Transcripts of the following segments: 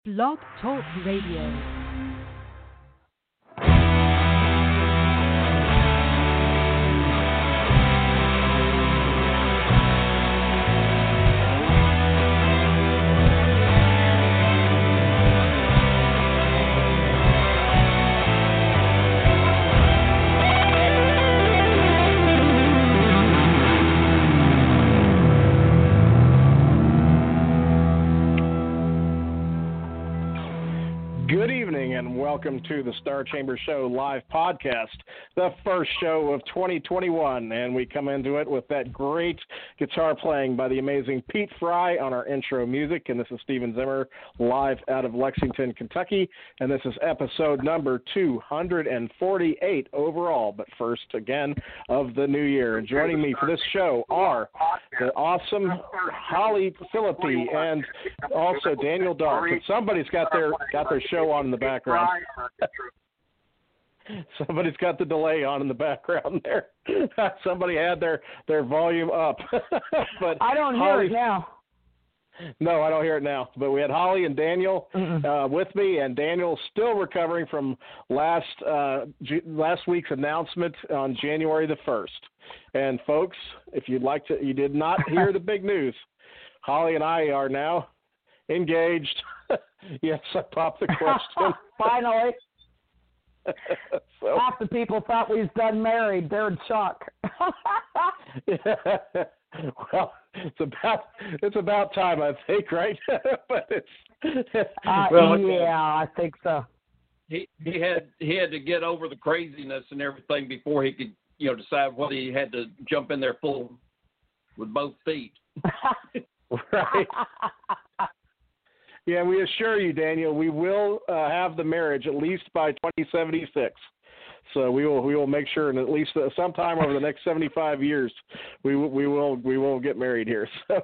Blog Talk Radio. Welcome to the Star Chamber Show live podcast, the first show of 2021, and we come into it with that great guitar playing by the amazing Pete Fry on our intro music, and this is Steven Zimmer live out of Lexington, Kentucky, and this is episode number 248 overall, but first, again, of the new year. And joining me for this show are the awesome Holly Philippi and also Daniel Dark. And somebody's got their show on in the background. Somebody's got the delay on in the background there. Somebody had their volume up. But I don't hear it now. No, I don't hear it now. But we had Holly and Daniel with me, and Daniel's still recovering from last week's announcement on January the 1st. And folks, if you did not hear the big news, Holly and I are now engaged. Yes, I popped the question. Finally. So, half the people thought we was done married. They're in shock. Well, it's about time, I think, right? But I think so. He had to get over the craziness and everything before he could, decide whether he had to jump in there full with both feet. Right. Yeah, we assure you, Daniel, we will have the marriage at least by 2076. So we will make sure, and at least sometime over the next 75 years, we will get married here. So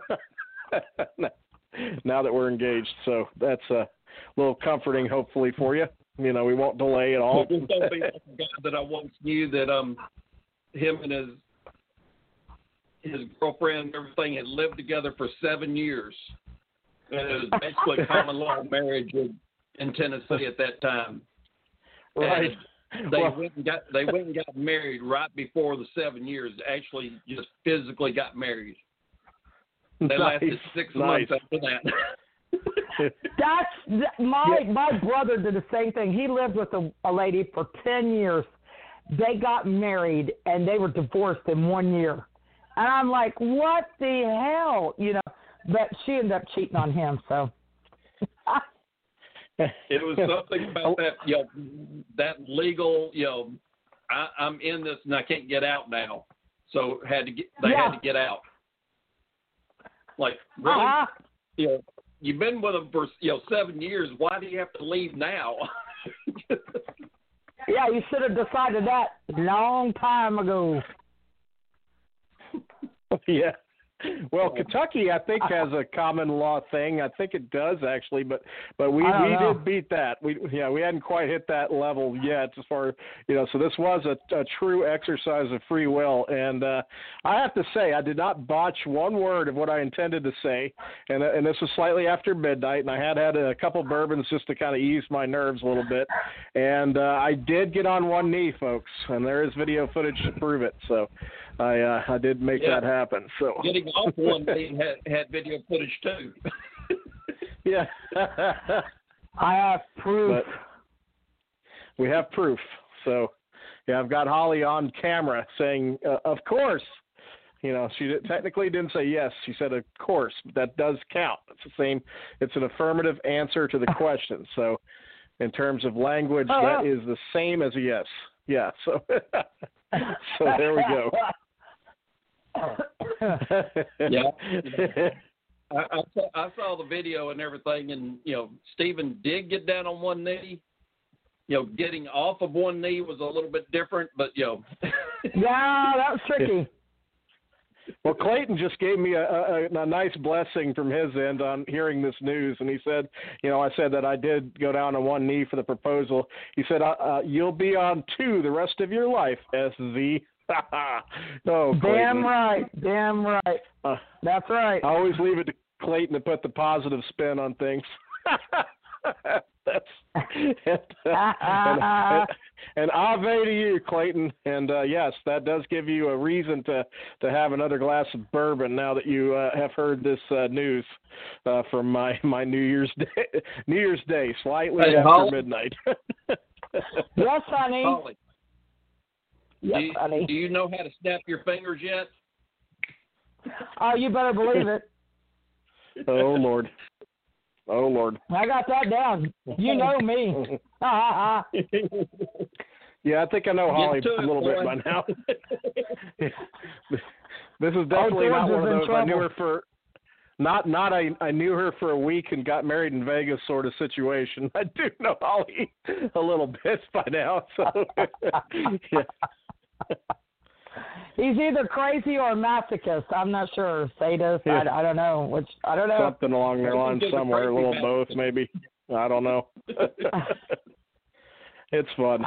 now that we're engaged, so that's a little comforting, hopefully for you. We won't delay at all. Just don't be like a guy that I once knew that him and his girlfriend and everything had lived together for 7 years. And it was basically common law marriage in Tennessee at that time. Right. And they went and got married right before the 7 years. Actually, just physically got married. They lasted 6 months after that. My brother did the same thing. He lived with a lady for 10 years. They got married and they were divorced in 1 year. And I'm like, what the hell? But she ended up cheating on him, so. It was something about that, that legal, I'm in this and I can't get out now. So they had to get out. Like, really? You've been with them for, 7 years. Why do you have to leave now? Yeah, you should have decided that a long time ago. Yeah. Well, Kentucky, I think, has a common law thing. I think it does, actually, but we did beat that. We hadn't quite hit that level yet as far, so this was a true exercise of free will. And I have to say, I did not botch one word of what I intended to say. And this was slightly after midnight, and I had a couple bourbons just to kind of ease my nerves a little bit. And I did get on one knee, folks, and there is video footage to prove it. So I did make that happen. So getting off one knee had video footage too. Yeah. I have proof. But we have proof. So, I've got Holly on camera saying, of course. She technically didn't say yes. She said, of course. But that does count. It's the same. It's an affirmative answer to the question. So in terms of language, that is the same as a yes. Yeah. So, so there we go. Yeah. I saw the video and everything, and Stephen did get down on one knee. Getting off of one knee was a little bit different, but yeah, that was tricky. Well, Clayton just gave me a nice blessing from his end on hearing this news, and he said, I said that I did go down on one knee for the proposal. He said, you'll be on two the rest of your life, SZ. Oh, damn right. That's right. I always leave it to Clayton to put the positive spin on things. and ave to you, Clayton. And yes, that does give you a reason to have another glass of bourbon now that you have heard this news from my New Year's Day, slightly after midnight. Yes, honey. Holly, yes, honey. Do you know how to snap your fingers yet? Oh, you better believe it. Oh, Lord. I got that down. You know me. Yeah, I think I know Holly a little bit by now. This is definitely not one of those I knew her for. I knew her for a week and got married in Vegas sort of situation. I do know Holly a little bit by now. So, yeah. He's either crazy or a masochist. I'm not sure. Sadist. Yeah. I don't know. I don't know. Something along their lines somewhere. A little both, maybe. I don't know. It's fun.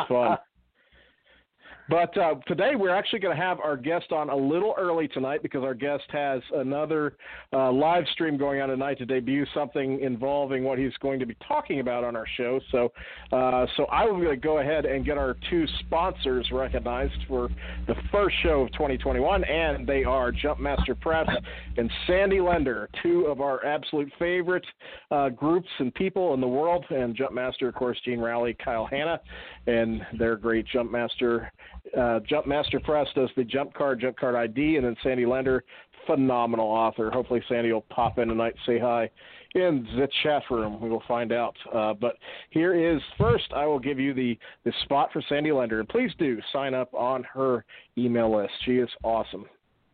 But today we're actually going to have our guest on a little early tonight because our guest has another live stream going on tonight to debut something involving what he's going to be talking about on our show. So I will go ahead and get our two sponsors recognized for the first show of 2021, and they are Jumpmaster Press and Sandy Lender, two of our absolute favorite groups and people in the world. And Jumpmaster, of course, Gene Rowley, Kyle Hanna, and their great Jumpmaster. Jumpmaster Press does the Jump Card ID, and then Sandy Lender, phenomenal author. Hopefully Sandy will pop in tonight, say hi in the chat room. We will find out. But here is first, I will give you the spot for Sandy Lender, and please do sign up on her email list. She is awesome.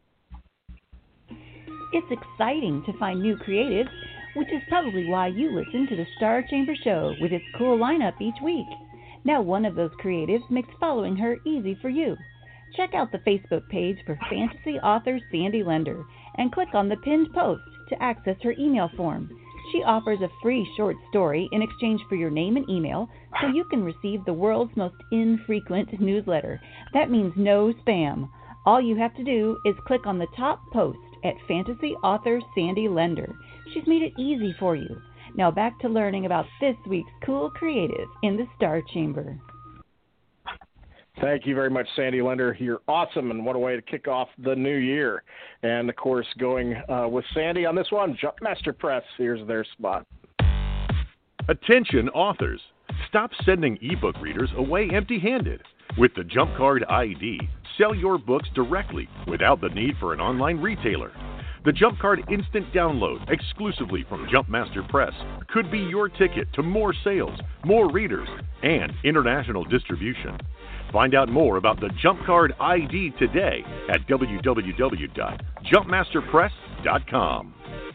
It's exciting to find new creatives, which is probably why you listen to the Star Chamber Show with its cool lineup each week. Now one of those creatives makes following her easy for you. Check out the Facebook page for fantasy author Sandy Lender and click on the pinned post to access her email form. She offers a free short story in exchange for your name and email so you can receive the world's most infrequent newsletter. That means no spam. All you have to do is click on the top post at Fantasy Author Sandy Lender. She's made it easy for you. Now back to learning about this week's cool creative in the Star Chamber. Thank you very much, Sandy Lender. You're awesome, and what a way to kick off the new year. And, of course, going with Sandy on this one, Jumpmaster Press. Here's their spot. Attention authors. Stop sending ebook readers away empty-handed. With the Jump Card ID, sell your books directly without the need for an online retailer. The Jump Card Instant Download, exclusively from Jumpmaster Press, could be your ticket to more sales, more readers, and international distribution. Find out more about the Jump Card ID today at www.jumpmasterpress.com.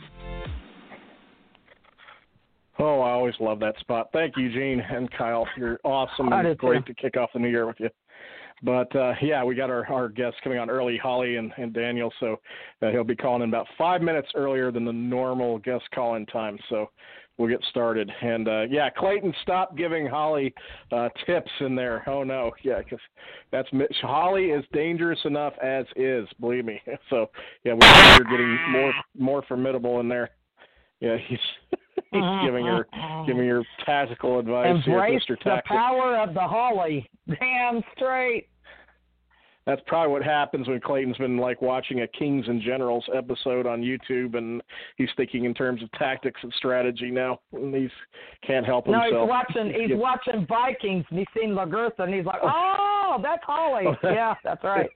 Oh, I always love that spot. Thank you, Gene and Kyle. You're awesome and great to kick off the new year with you. But, yeah, we got our guests coming on early, Holly and Daniel, so he'll be calling in about 5 minutes earlier than the normal guest call-in time, so we'll get started. And, yeah, Clayton, stop giving Holly tips in there. Oh, no, yeah, because Holly is dangerous enough as is, believe me. So, yeah, you're getting more formidable in there. Yeah, he's giving her tactical advice. Embrace here, Mr. the power of the Holly. Damn straight. That's probably what happens when Clayton's been like watching a Kings and Generals episode on YouTube, and he's thinking in terms of tactics and strategy now. And he can't help himself. No, he's watching Vikings, and he's seen Lagertha, and he's like, "Oh, that's Holly." Yeah, that's right.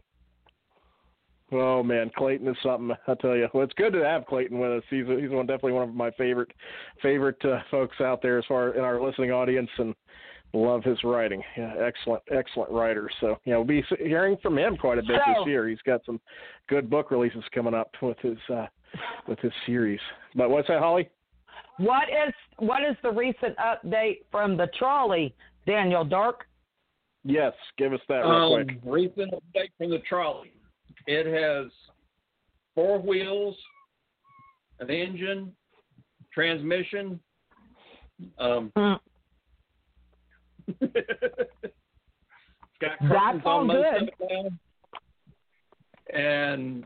Oh man, Clayton is something, I tell you. Well, it's good to have Clayton with us. He's definitely one of my favorite folks out there as far in our listening audience, and love his writing. Yeah, excellent writer. So yeah, we'll be hearing from him quite a bit this year. He's got some good book releases coming up with his series. But what's that, Holly? What is the recent update from the trolley, Daniel Dark? Yes, give us that real quick. Recent update from the trolley. It has 4 wheels, an engine, transmission. Got That's all good. And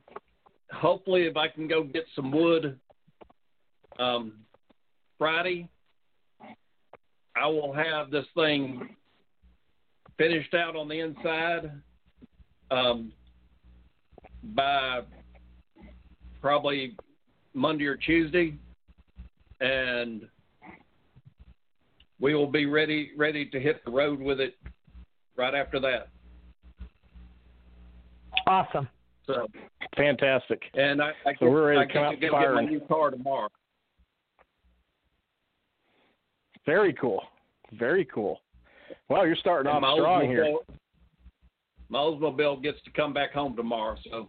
hopefully, if I can go get some wood Friday, I will have this thing finished out on the inside by probably Monday or Tuesday, and we will be ready to hit the road with it right after that. Awesome. So fantastic. And I we're ready to go get my new car tomorrow. Very cool. Very cool. Well, you're starting off strong here. My Oldsmobile gets to come back home tomorrow, so.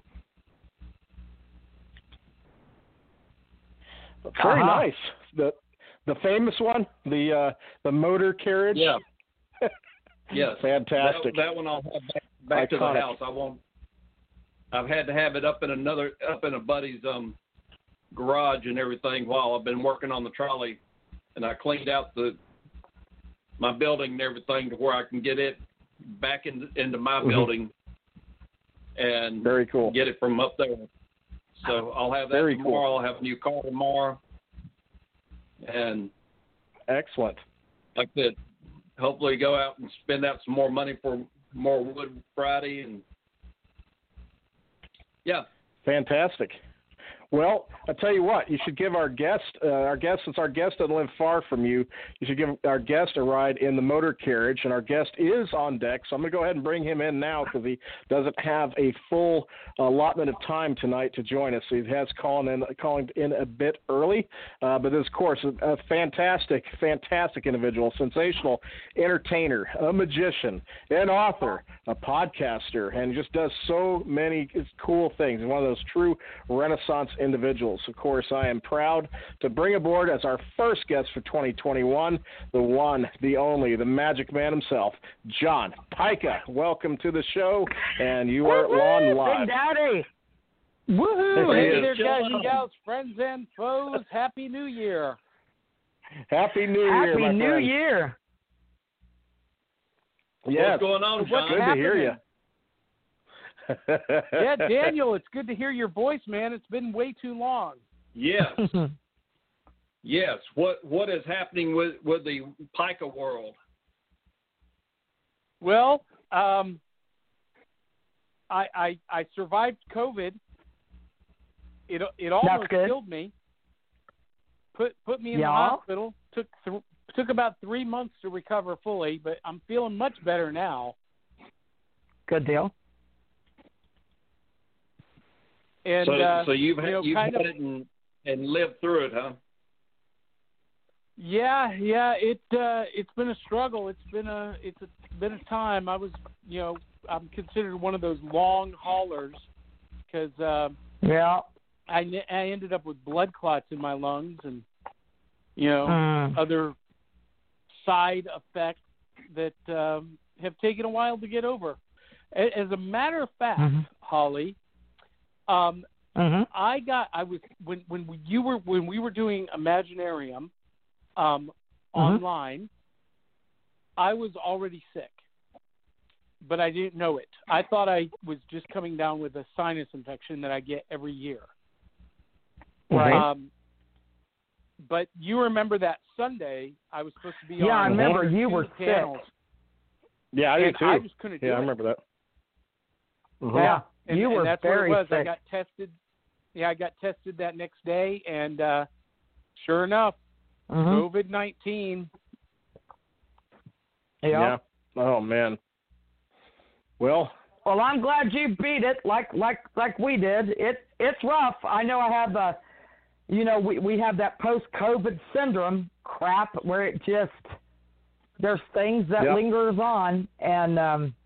Very nice. The famous one, the motor carriage. Yeah. Yes. Fantastic. That one I'll have back to the house. I've had to have it up in a buddy's garage and everything while I've been working on the trolley, and I cleaned out my building and everything to where I can get it back into my building and very cool. Get it from up there. So I'll have that tomorrow. Cool. I'll have a new car tomorrow. And excellent. Like that, hopefully go out and spend out some more money for more Wood Friday. And yeah. Fantastic. Well, I tell you what, you should give our guest, since our guest doesn't live far from you, you should give our guest a ride in the motor carriage, and our guest is on deck, so I'm going to go ahead and bring him in now because he doesn't have a full allotment of time tonight to join us. So he has calling in a bit early, but this, of course, a fantastic individual, sensational entertainer, a magician, an author, a podcaster, and just does so many cool things. He's one of those true Renaissance individuals. Of course, I am proud to bring aboard as our first guest for 2021, the one, the only, the magic man himself, John Pica. Welcome to the show, and you are on live. Big Daddy! Woohoo! Hey there, guys and gals, friends and foes. Happy New Year! Happy New Year, Happy my New friend. Year! Yes. What's going on, John? Good to hear you. Yeah, Daniel, it's good to hear your voice, man. It's been way too long. Yes. Yes. What is happening with the Pica world? Well, I survived COVID. It almost killed me. Put me in the hospital. Took about 3 months to recover fully, but I'm feeling much better now. Good deal. And so you've had it and lived through it, huh? Yeah. It's been a struggle. It's been a time. I was, I'm considered one of those long haulers because I ended up with blood clots in my lungs and other side effects that have taken a while to get over. As a matter of fact, Holly. When we were doing Imaginarium online, I was already sick, but I didn't know it. I thought I was just coming down with a sinus infection that I get every year. Right. But you remember that Sunday I was supposed to be on. Yeah, I remember you were panels. sick. Yeah, I did too. I just couldn't do it. I remember that. Yeah. And that's very what it was. sick. I got tested. Yeah, I got tested that next day, and sure enough, COVID-19. Yeah. Oh man. Well, I'm glad you beat it like we did. It's rough. I know I have we have that post-COVID syndrome crap where it just there's things that lingers on, and I'm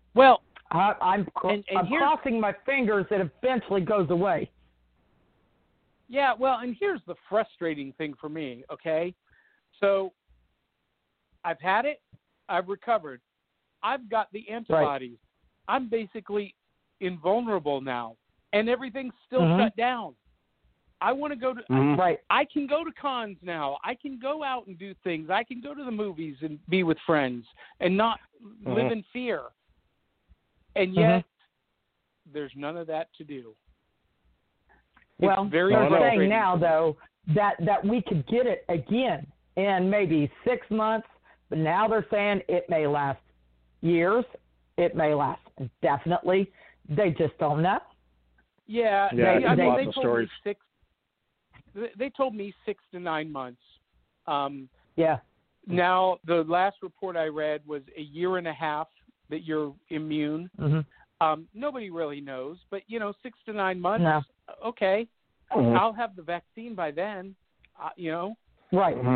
crossing my fingers that eventually goes away. Yeah, well, and here's the frustrating thing for me, okay? So I've had it. I've recovered. I've got the antibodies. Right. I'm basically invulnerable now, and everything's still shut down. I want to go to I can go to cons now. I can go out and do things. I can go to the movies and be with friends and not live in fear. And yet, there's none of that to do. Well, very they're saying now, though, that we could get it again in maybe 6 months, But now they're saying it may last years. It may last indefinitely. They just don't know. Yeah, they told stories. They told me 6 to 9 months. Yeah. Now, the last report I read was a year and a half that you're immune. Mm-hmm. Nobody really knows, but 6 to 9 months. No. Okay, Mm-hmm. I'll have the vaccine by then. Right. Mm-hmm.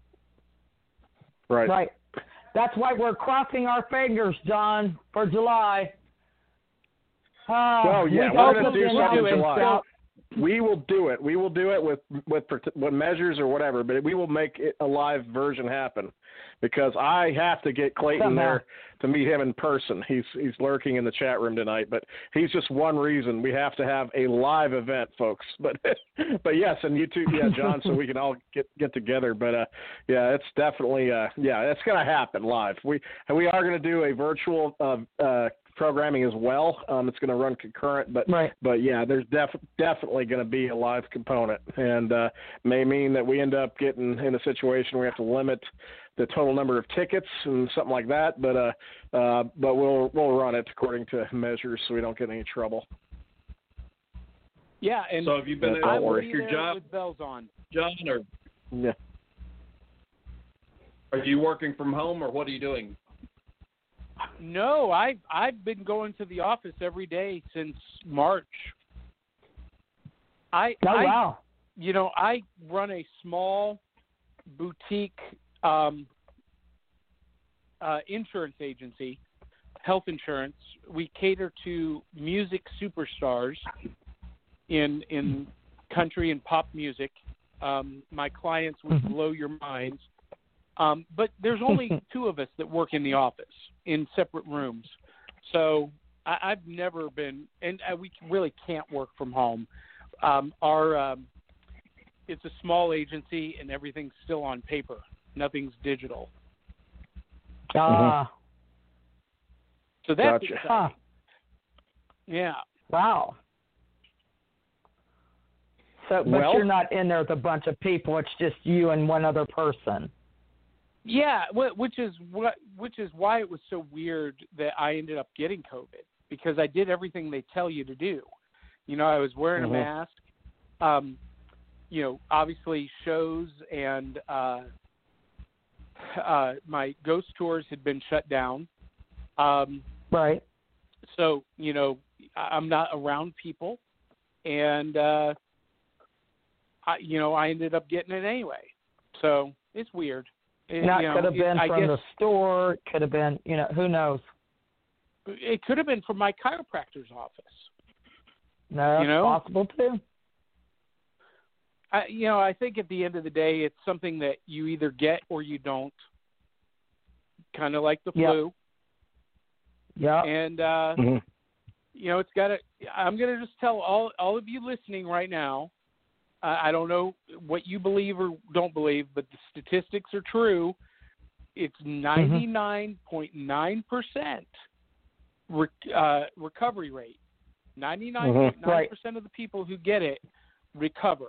Right. That's why we're crossing our fingers, John, for July. Well, yeah, we're going to do something in July. We will do it. We will do it with measures or whatever, but we will make it a live version happen, because I have to get Clayton there to meet him in person. He's lurking in the chat room tonight, but he's just one reason we have to have a live event, folks. But yes, and you too, John, so we can all get together. But it's definitely it's going to happen live. We are going to do a virtual programming as well. It's going to run concurrent, but yeah, there's definitely going to be a live component, and may mean that we end up getting in a situation where we have to limit the total number of tickets and something like that. But we'll run it according to measures so we don't get in any trouble. Yeah, and so have you been able to work your job with bells on, John, or are you working from home, or what are you doing? No, I've been going to the office every day since March. Wow. I run a small boutique insurance agency, health insurance. We cater to music superstars in country and pop music. My clients would blow your minds. But there's only 2 of us that work in the office in separate rooms. So I've never been, and we really can't work from home. It's a small agency, and everything's still on paper. Nothing's digital. So that's exciting. Yeah. Wow. So, but you're not in there with a bunch of people. It's just you and one other person. Yeah, which is why it was so weird that I ended up getting COVID, because I did everything they tell you to do. I was wearing a mask. Obviously shows and my ghost tours had been shut down. Right. So, I'm not around people, and I ended up getting it anyway. So it's weird. Could have been from the store. Could have been, who knows? It could have been from my chiropractor's office. No, it's possible too. I think at the end of the day, it's something that you either get or you don't. Kind of like the flu. Yeah. And it's got to. I'm going to just tell all of you listening right now. I don't know what you believe or don't believe, but the statistics are true. It's 99.9% recovery rate. 99.9% of the people who get it recover.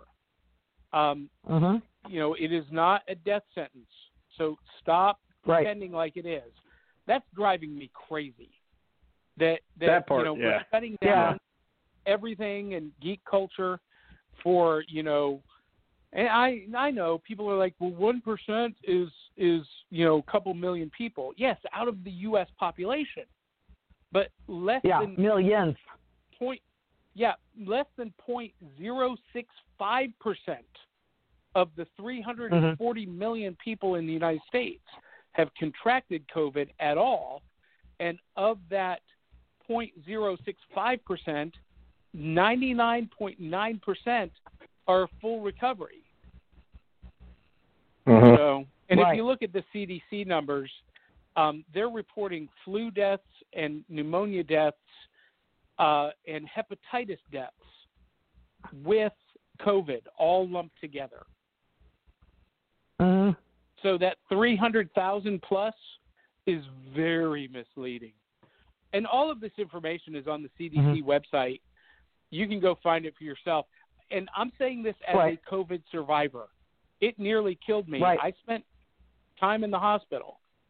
It is not a death sentence. So stop pretending like it is. That's driving me crazy. That part, we're shutting down everything and geek culture for, and I know people are like, well, 1% is a couple million people. Yes, out of the U.S. population, but less than millions. Less than 0.065% of the 340 million people in the United States have contracted COVID at all, and of that 0.065%. 99.9% are full recovery. So, and if you look at the CDC numbers, they're reporting flu deaths and pneumonia deaths and hepatitis deaths with COVID all lumped together. So that 300,000 plus is very misleading. And all of this information is on the CDC website. You can go find it for yourself. And I'm saying this as a COVID survivor. It nearly killed me. I spent time in the hospital.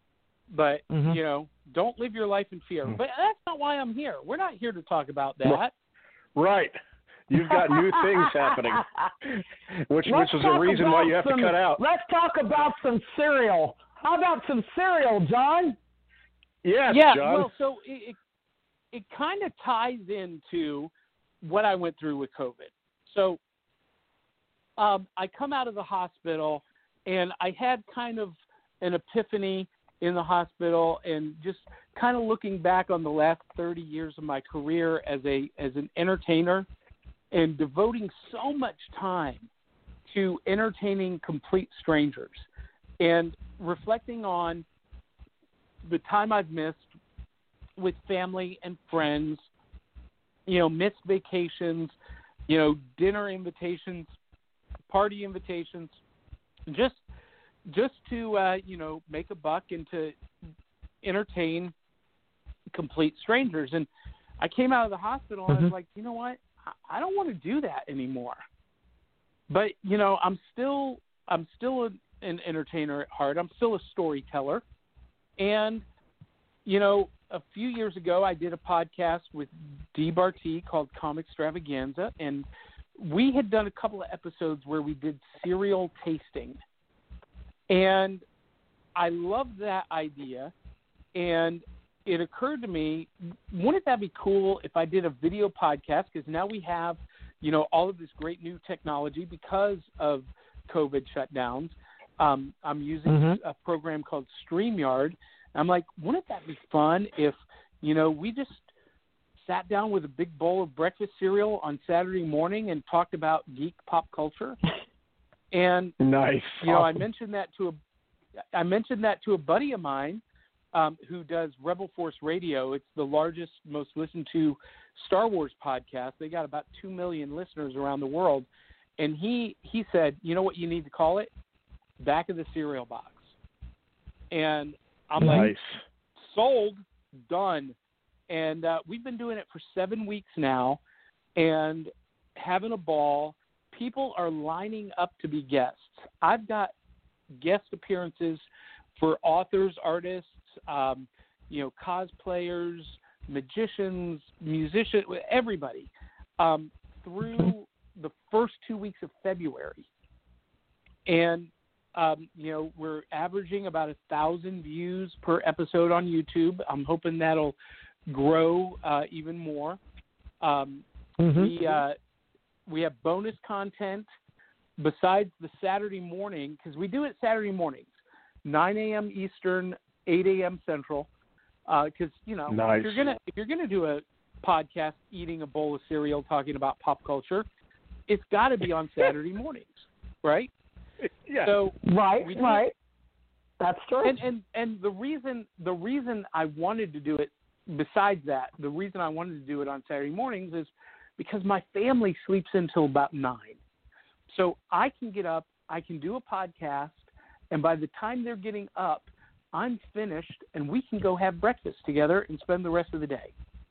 But, don't live your life in fear. But that's not why I'm here. We're not here to talk about that. Right. You've got new things happening, which is the reason why you have to cut out. Let's talk about some cereal. How about some cereal, John? Yes, yeah, John. Well, so it kind of ties into what I went through with COVID. So I come out of the hospital, and I had kind of an epiphany in the hospital, and just kind of looking back on the last 30 years of my career as an entertainer, and devoting so much time to entertaining complete strangers, and reflecting on the time I've missed with family and friends, missed vacations, dinner invitations, party invitations, just to make a buck and to entertain complete strangers. And I came out of the hospital and I was like, you know what? I don't want to do that anymore. But I'm still an entertainer at heart. I'm still a storyteller. And a few years ago, I did a podcast with Dee Barty called Comic Extravaganza, and we had done a couple of episodes where we did cereal tasting. And I loved that idea, and it occurred to me, wouldn't that be cool if I did a video podcast? Because now we have, all of this great new technology because of COVID shutdowns. I'm using a program called StreamYard. I'm like, wouldn't that be fun if, we just sat down with a big bowl of breakfast cereal on Saturday morning and talked about geek pop culture? And nice. Awesome. I mentioned that to a buddy of mine who does Rebel Force Radio. It's the largest, most listened to Star Wars podcast. They got about 2 million listeners around the world. And he said, you know what you need to call it? Back of the Cereal Box. And I'm like, sold, done. And we've been doing it for 7 weeks now and having a ball. People are lining up to be guests. I've got guest appearances for authors, artists, cosplayers, magicians, musicians, everybody, through the first 2 weeks of February. And, we're averaging about 1,000 views per episode on YouTube. I'm hoping that'll grow even more. We have bonus content besides the Saturday morning, because we do it Saturday mornings, 9 a.m. Eastern, 8 a.m. Central. Because nice. if you're gonna do a podcast eating a bowl of cereal talking about pop culture, it's got to be on Saturday mornings, right? Yeah. So right. That's true. And the reason I wanted to do it, besides that, the reason I wanted to do it on Saturday mornings is because my family sleeps until about 9. So I can get up, I can do a podcast, and by the time they're getting up, I'm finished, and we can go have breakfast together and spend the rest of the day.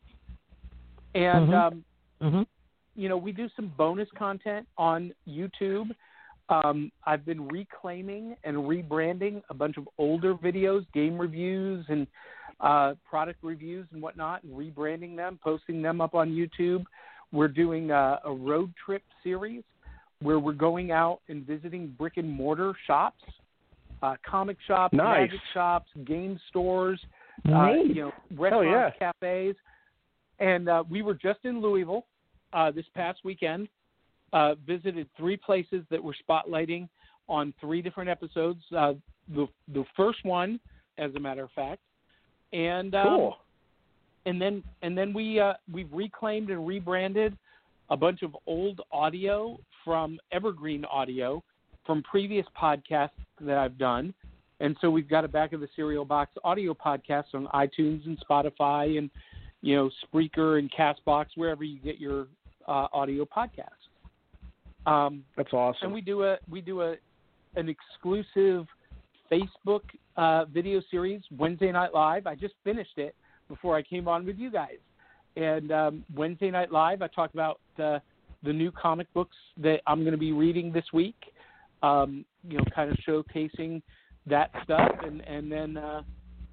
And, we do some bonus content on YouTube. I've been reclaiming and rebranding a bunch of older videos, game reviews and product reviews and whatnot, and rebranding them, posting them up on YouTube. We're doing a road trip series where we're going out and visiting brick and mortar shops, comic shops, magic shops, game stores, restaurants, cafes. And we were just in Louisville this past weekend, visited 3 places that were spotlighting on 3 different episodes. The first one, as a matter of fact. And cool. And then we've reclaimed and rebranded a bunch of old audio from Evergreen Audio from previous podcasts that I've done. And so we've got a Back of the Cereal Box audio podcast on iTunes and Spotify and, Spreaker and CastBox, wherever you get your audio podcasts. That's awesome. And we do an exclusive Facebook video series, Wednesday Night Live. I just finished it before I came on with you guys. And Wednesday Night Live, I talk about the new comic books that I'm going to be reading this week, kind of showcasing that stuff. And then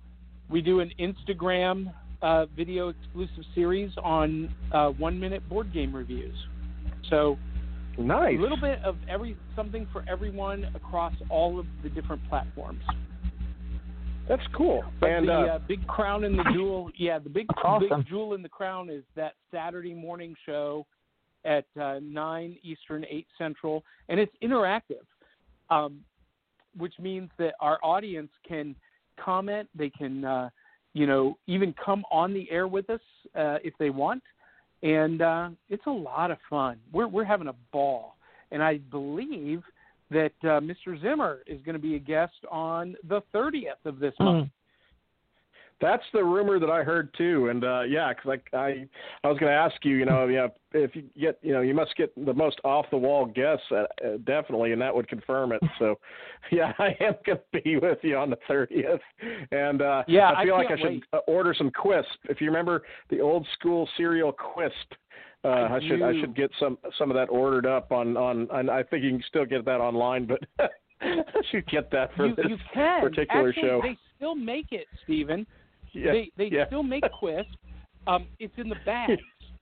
We do an Instagram video exclusive series on 1-minute board game reviews. So nice. A little bit of something for everyone across all of the different platforms. That's cool. But and the big crown in the jewel, the big jewel in the crown is that Saturday morning show at 9 Eastern, 8 Central, and it's interactive, which means that our audience can comment. They can, even come on the air with us if they want, and it's a lot of fun. We're having a ball, and I believe that Mr. Zimmer is going to be a guest on the 30th of this month. That's the rumor that I heard too, and because I was going to ask you, if you get, you must get the most off the wall guests, definitely, and that would confirm it. So, I am going to be with you on the 30th, and I feel like I should order some Quisp. If you remember the old school cereal Quisp. I should get some of that ordered up on I think you can still get that online, but I should get that for this particular show. They still make it, Stephen. They still make Quisp. It's in the bags.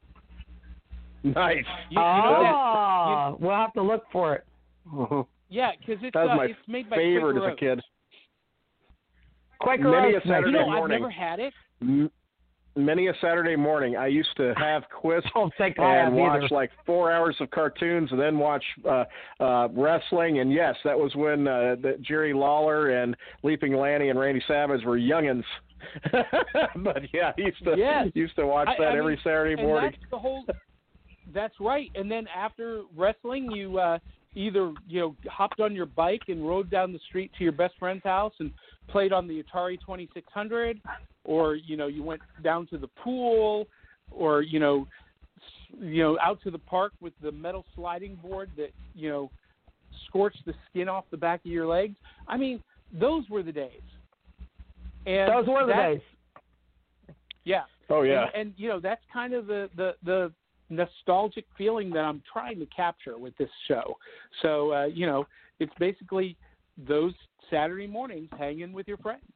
Nice. We'll have to look for it. Yeah, because it's made by favorite Quaker as a kid. Quaker Oats. I've never had it. Many a Saturday morning, I used to have Quisp and watch like 4 hours of cartoons and then watch wrestling. And yes, that was when Jerry Lawler and Leaping Lanny and Randy Savage were youngins. But I used to watch that every Saturday morning. That's right. And then after wrestling, you either hopped on your bike and rode down the street to your best friend's house and played on the Atari 2600, or you went down to the pool, or out to the park with the metal sliding board that scorched the skin off the back of your legs. I mean, those were the days. And those were the days. Yeah. Oh yeah. And that's kind of the nostalgic feeling that I'm trying to capture with this show. So it's basically those Saturday mornings hanging with your friends.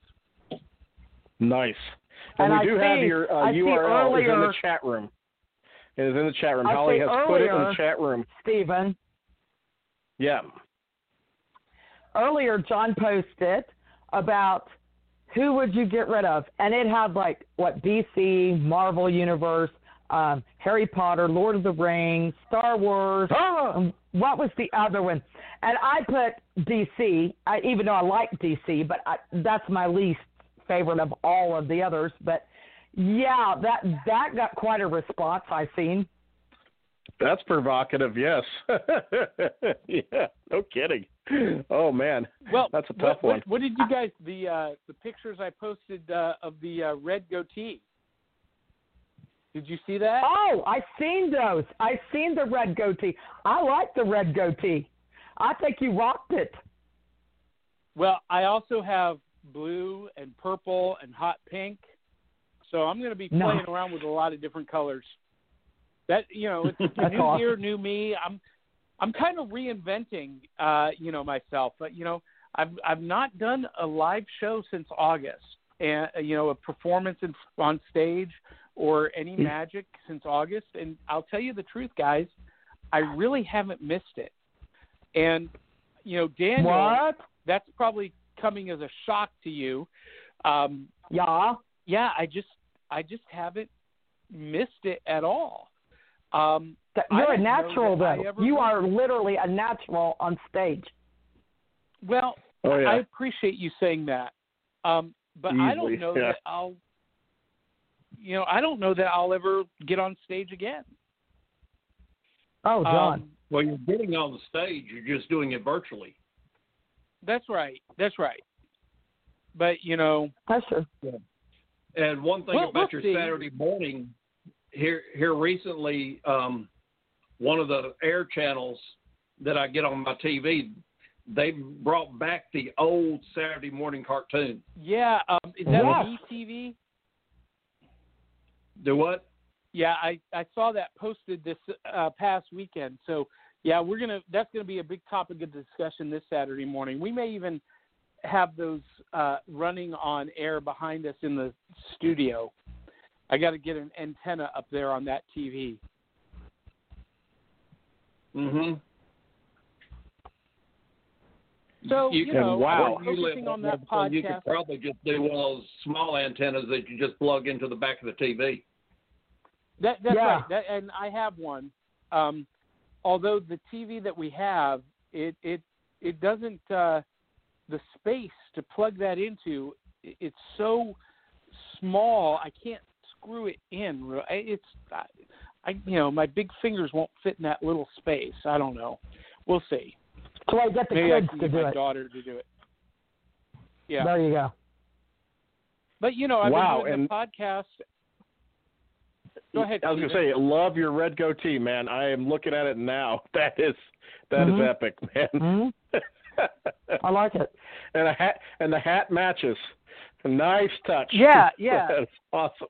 Nice. And we have your URL is in the chat room. It is in the chat room. Holly has put it in the chat room. Stephen. Yeah. Earlier, John posted about who would you get rid of, and it had DC, Marvel Universe, Harry Potter, Lord of the Rings, Star Wars. What was the other one? And I put DC, even though I like DC, but that's my least favorite of all of the others. But that got quite a response I've seen. That's provocative, yes. Yeah, no kidding. Oh man, well, that's a tough one. What did you guys the pictures I posted of the red goatee? Did you see that? Oh, I've seen those. I've seen the red goatee. I like the red goatee. I think you rocked it. Well, I also have blue and purple and hot pink, so I'm going to be playing around with a lot of different colors. That it's a new awesome. year, new me. I'm kind of reinventing, myself. But I've not done a live show since August, and a performance on stage or any magic since August. And I'll tell you the truth, guys, I really haven't missed it. And Daniel, what? That's probably coming as a shock to you. Yeah, I just haven't missed it at all. You're a natural, though. You are literally a natural on stage. Well, I appreciate you saying that, but Easily, I don't know that I'll. I don't know that I'll ever get on stage again. Oh, John. Well, you're getting on the stage. You're just doing it virtually. That's right. But That's true. Yeah. And one thing about your Saturday morning. Here recently, one of the air channels that I get on my TV, they brought back the old Saturday morning cartoon. Yeah, is that BTV? Do what? Yeah, I saw that posted this past weekend. So yeah, that's gonna be a big topic of discussion this Saturday morning. We may even have those running on air behind us in the studio. I got to get an antenna up there on that TV. Mhm. So wow, focusing on that podcast. You could probably just do one of those small antennas that you just plug into the back of the TV. That's right. And I have one. Although the TV that we have, it doesn't. The space to plug that into, it's so small. I can't screw it in. My big fingers won't fit in that little space. I don't know. We'll see. So I get the Maybe kids I can to get do my it. daughter to do it. Yeah. There you go. But I've been doing the podcast. Go ahead. I was going to say, love your red goatee, man. I am looking at it now. That is epic, man. Mm-hmm. I like it. And the hat matches. Nice touch. Yeah. That's awesome.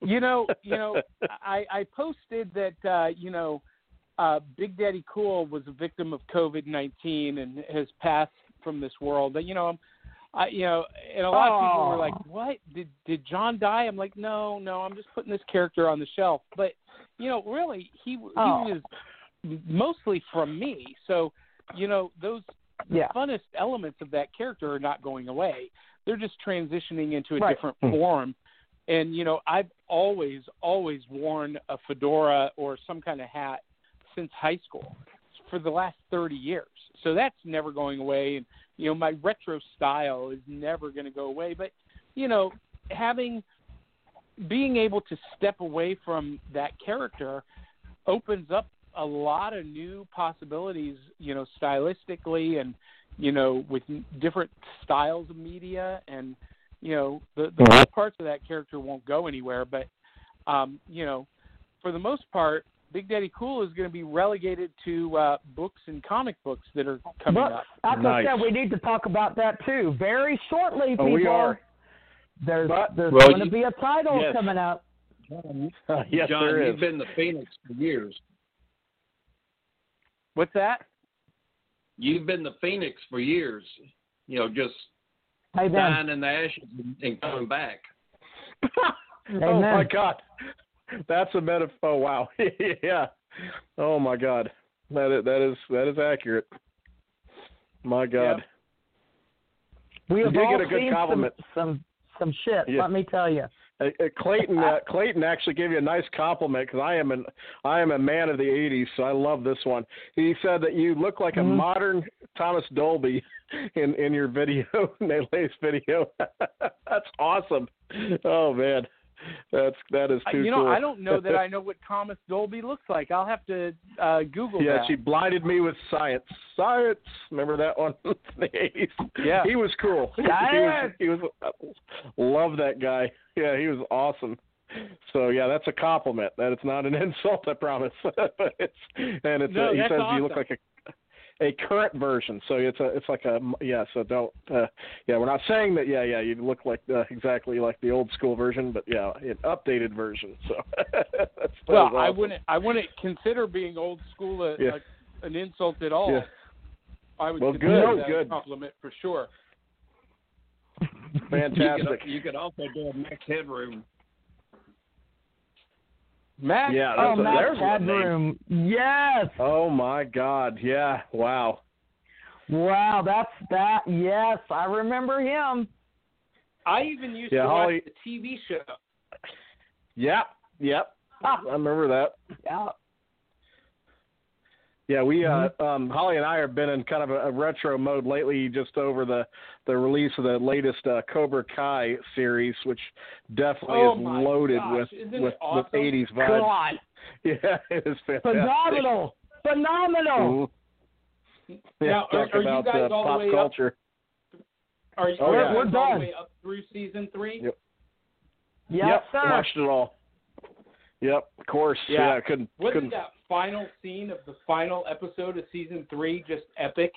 I posted that Big Daddy Cool was a victim of COVID-19 and has passed from this world. But and a lot of people were like, "What? Did John die?" I'm like, "No, I'm just putting this character on the shelf." But really, he was mostly from me. So those funnest elements of that character are not going away. They're just transitioning into a different form. And, I've always worn a fedora or some kind of hat since high school for the last 30 years. So that's never going away. And, my retro style is never going to go away. But, being able to step away from that character opens up a lot of new possibilities, stylistically and, with different styles of media. And, the best parts of that character won't go anywhere. But, for the most part, Big Daddy Cool is going to be relegated to books and comic books that are coming up. As I said, we need to talk about that, too. Very shortly, people. We are. There's going to be a title coming up. Yes, John, there is. You've been the Phoenix for years. What's that? You've been the Phoenix for years. Just dying in the ashes and coming back. Oh, my God. That's a metaphor. Oh, wow. Yeah. Oh, my God. That is accurate. My God. Yep. We have all get a good compliment. Some shit. Yeah. Let me tell you. Clayton actually gave you a nice compliment because I am a man of the '80s, so I love this one. He said that you look like a modern Thomas Dolby in your video, in the latest video. That's awesome. Oh man, that is too cool. I don't know that I know what Thomas Dolby looks like. I'll have to Google that. Yeah, she blinded me with science. Science. Remember that one in the '80s? Yeah, he was cool. He was. Love that guy. Yeah, he was awesome. So yeah, that's a compliment. That it's not an insult, I promise. But he says awesome. You look like a current version. So it's like a So don't. We're not saying that. Yeah, you look like exactly like the old school version, but yeah, an updated version. So that's awesome. I wouldn't consider being old school an insult at all. Yeah. I would consider that good a compliment for sure. Fantastic. You could also do a Max Headroom. Max? Yeah, Max Headroom. Yes. Oh my God. Yeah. Wow. Wow, that's that. Yes, I remember him. I even used to watch the TV show. Yep. I remember that. Yeah. Yeah, we Holly and I have been in kind of a retro mode lately, just over the release of the latest Cobra Kai series, which definitely is loaded with 80s vibes. God. Yeah, it is fantastic. Phenomenal. Mm-hmm. Yeah, now, are you guys all pop the way culture. Up? We're done. All the way up through season 3? Yep, sir. Watched it all. Yep, of course. Yeah, Wasn't that final scene of the final episode of season 3 just epic?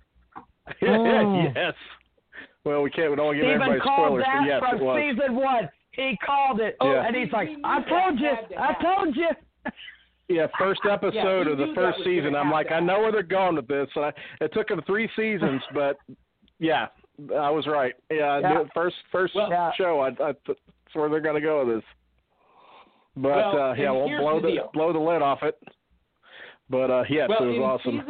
Yes. Well, we don't give everybody spoilers, but yes, it was. Season 1, he called it, and he's like, "I told you." Yeah, first episode of the first season. I'm like, I know where they're going with this. It took them 3 seasons, but yeah, I was right. Yeah, Yeah. First Well, show, that's where they're going to go with this. But we'll blow the lid off it. But yes, it was awesome.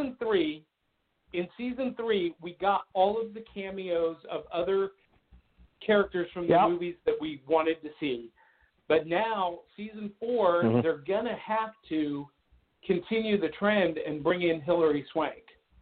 In season 3, we got all of the cameos of other characters from the movies that we wanted to see. But now, season 4, they're going to have to continue the trend and bring in Hilary Swank.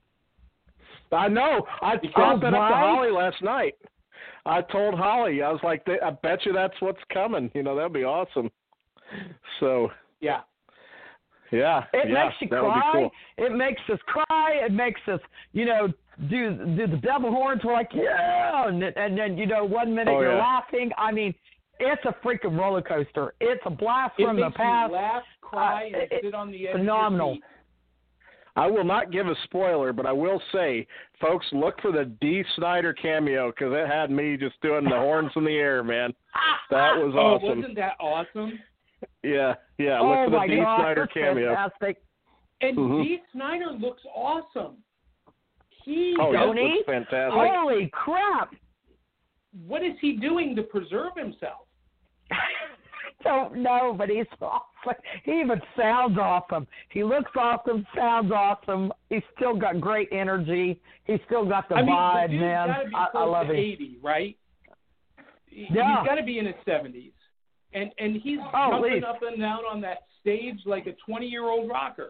I know. I brought that up to Holly last night. I told Holly, I was like, I bet you that's what's coming. That'd be awesome. So. Yeah. Yeah. It makes you that cry. Would be cool. It makes us cry. It makes us, do the devil horns. We're like, yeah. And then, 1 minute you're laughing. I mean, it's a freaking roller coaster. It's a blast from the past. You laugh, cry, and sit on the edge phenomenal. of your seat. I will not give a spoiler, but I will say, folks, look for the Dee Snider cameo because it had me just doing the horns in the air, man. That was awesome. Oh, wasn't that awesome? Yeah. Look for the Dee Snider cameo. Fantastic. And Dee Snider looks awesome. Looks fantastic. Holy crap! What is he doing to preserve himself? Don't know, but he's awesome. He even sounds awesome. He looks awesome, sounds awesome. He's still got great energy. He's still got the vibe, man. I love it. 80, right? Yeah. He's got to be in his 70s. And he's jumping up and down on that stage like a 20-year-old rocker.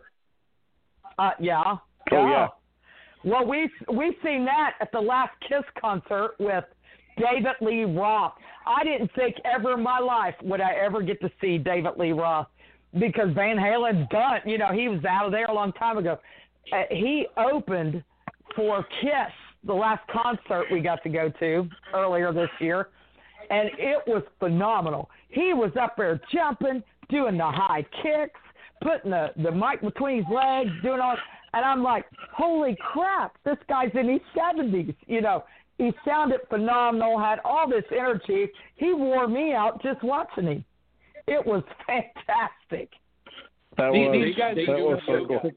Yeah. Oh, yeah. Well, we've seen that at the last Kiss concert with David Lee Roth. I didn't think ever in my life would I ever get to see David Lee Roth because Van Halen's done. He was out of there a long time ago. He opened for Kiss, the last concert we got to go to earlier this year, and it was phenomenal. He was up there jumping, doing the high kicks, putting the mic between his legs, doing all. And I'm like, holy crap, this guy's in his 70s. He sounded phenomenal, had all this energy. He wore me out just watching him. It was fantastic. These guys was so cool.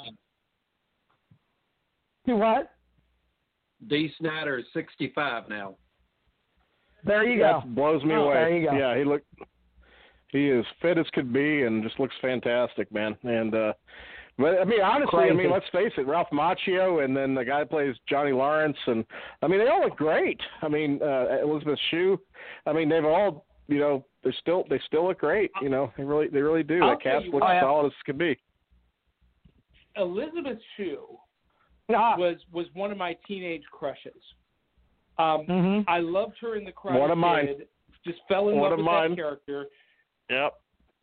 Do what? Dee Snider is 65 now. There you go. That blows me away. There you go. Yeah, he is fit as could be and just looks fantastic, man. And but I mean, honestly, Crazy. let's face it, Ralph Macchio and then the guy who plays Johnny Lawrence, and they all look great. Elizabeth Shue. They've all, they still look great. They really do. That cast looks solid as could be. Elizabeth Shue was one of my teenage crushes. I loved her in The Karate Kid. One of mine. Just fell in love with that character. Yep.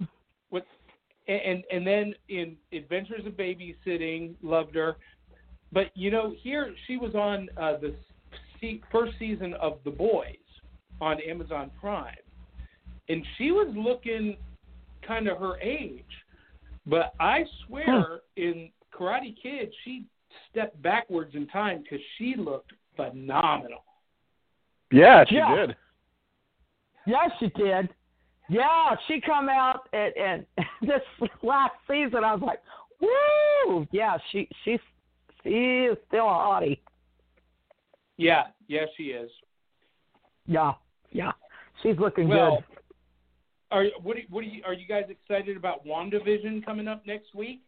And then in Adventures of Babysitting, loved her. But, here she was on the first season of The Boys on Amazon Prime. And she was looking kind of her age. But I swear in Karate Kid, she stepped backwards in time because she looked phenomenal. Yeah, she did. Yes, she did. Yeah, she come out and this last season. I was like, woo! Yeah, she is still a hottie. Yeah, she is. Yeah, she's looking good. Are you guys excited about WandaVision coming up next week?